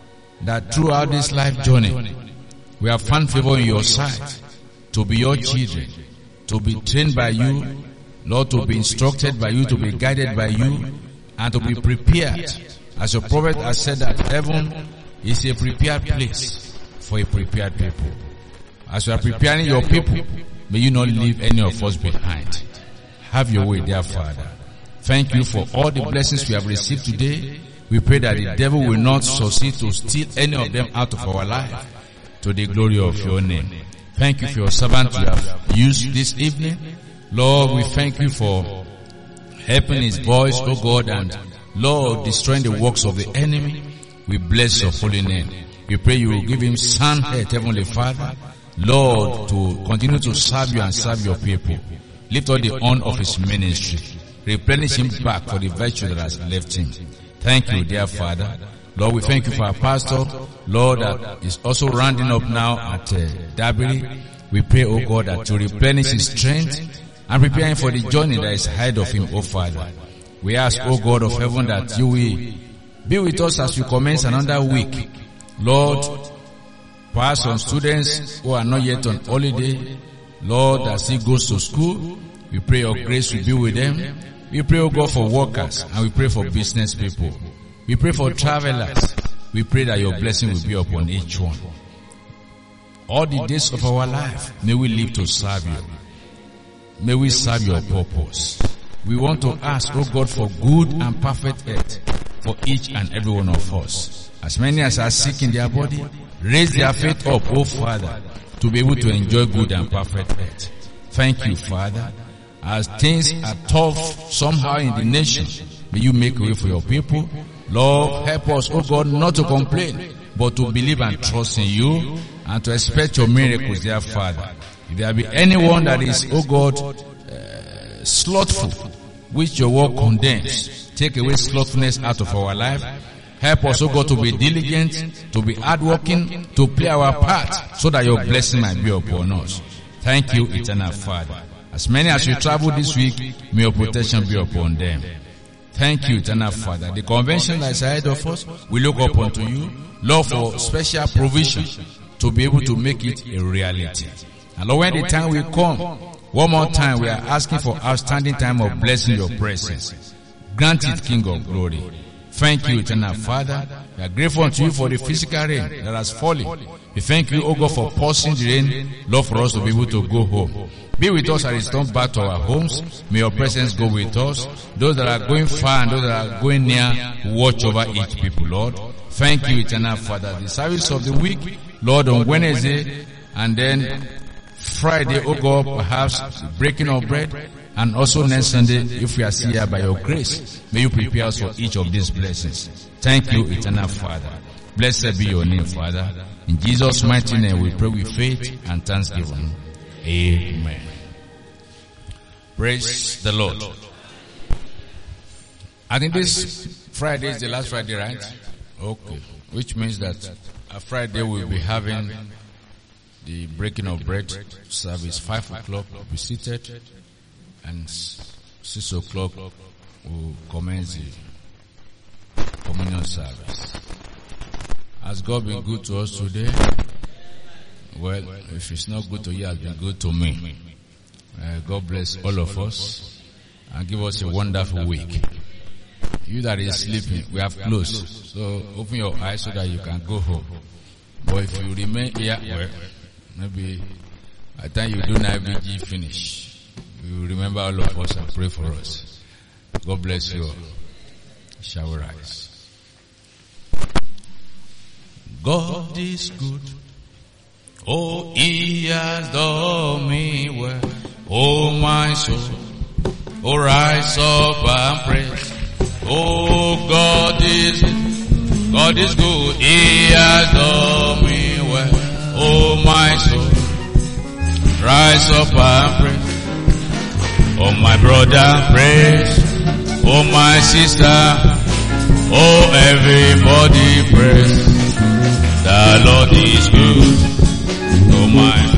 that throughout this life journey, we have found favor in your sight, to be your children, to be trained by you, Lord, to be instructed by you, to be guided by you, and to be prepared. As your prophet has said that heaven is a prepared place for a prepared people. As you are preparing your people, may you not leave any of us behind. Have your way, dear Father. Thank you for all the blessings we have received today. We pray that the devil will not succeed to steal any of them out of our life, to the glory of your name. Thank you for your servant you have used this evening. Lord, we thank you for helping his voice, oh God, and Lord, destroying the works of the enemy. We bless your holy name. We pray you will give him sound health, Heavenly Father, Lord, to continue to serve you and serve your people. Lift all the honor of his ministry. Replenish him back for the virtue that has left him. Thank you, dear Father. Lord, we thank you for our pastor, Lord, that is also rounding up now at Dabiri. We pray, oh God, that you replenish his strength and prepare him for the journey that is ahead of him, oh Father. We ask, oh God of heaven, that you will be with us as we commence another week. Lord, perhaps some students who are not yet on holiday, Lord, as he goes to school, we pray your grace will be with them. We pray, oh God, for workers, and we pray for business people. We pray for travelers. We pray that your blessing will be upon each one. All the days of our life, may we live to serve you. May we serve your purpose. We want to ask, oh God, for good and perfect health for each and every one of us. As many as are sick in their body, raise their faith up, oh Father, to be able to enjoy good and perfect health. Thank you, Father. As things are tough somehow in the nation, may you make way for your people. Lord, help us, oh God, not to complain, but to believe and trust in you and to expect your miracles, dear Father. If there be anyone that is, oh God, slothful, which your word condemns, take away slothfulness out of our life. Help us, oh God, to be diligent, to be hardworking, to play our part, so that your blessing might be upon us. Thank you, eternal Father. As many as we travel this week, may your protection be upon them. Thank you, eternal Father. The convention that is ahead of us, we look up unto you, Lord, for special provision to be able to make it a reality. And Lord, when the time will come, one more time we are asking for outstanding time of blessing your presence. Grant it, King of glory. Thank you, eternal Father. We are grateful unto you for the physical rain that has fallen. We thank you, O God, for pausing the rain, Lord, for us to be able to go home. Be with us as we return back to our homes. May your presence go with us. Those that are going far and those that are going near, watch over each people, Lord. Thank you, eternal Father. The service of the week, Lord, on Wednesday and then Friday, O God, perhaps breaking of bread, and also next Sunday, if we are still here by your grace, may you prepare us for each of these blessings. Thank you, eternal Father. Blessed be your name, Father. In Jesus' mighty name we pray with faith and thanksgiving. Amen. Praise the Lord. I think this Friday is the last Friday, right? Okay. Which means that a Friday we'll be having the breaking of bread service. 5 o'clock we'll be seated, and 6 o'clock we'll commence the communion service. Has God been good to us today? Well, if it's not good to you, it has been good to me. God bless all of us and give us a wonderful week. You that is sleeping, we have closed. So open your eyes so that you can go home. But if you remain here, well, maybe by the time you do 9 VG finish, you remember all of us and pray for us. God bless you all. Shall we rise? God is good. Oh, He has done me well. Oh, my soul. Oh, rise up and praise. Oh, God is good. He has done me well. Oh, my soul. Rise up and praise. Oh, my brother, praise. Oh, my sister. Oh, everybody praise. The Lord is good. Oh, my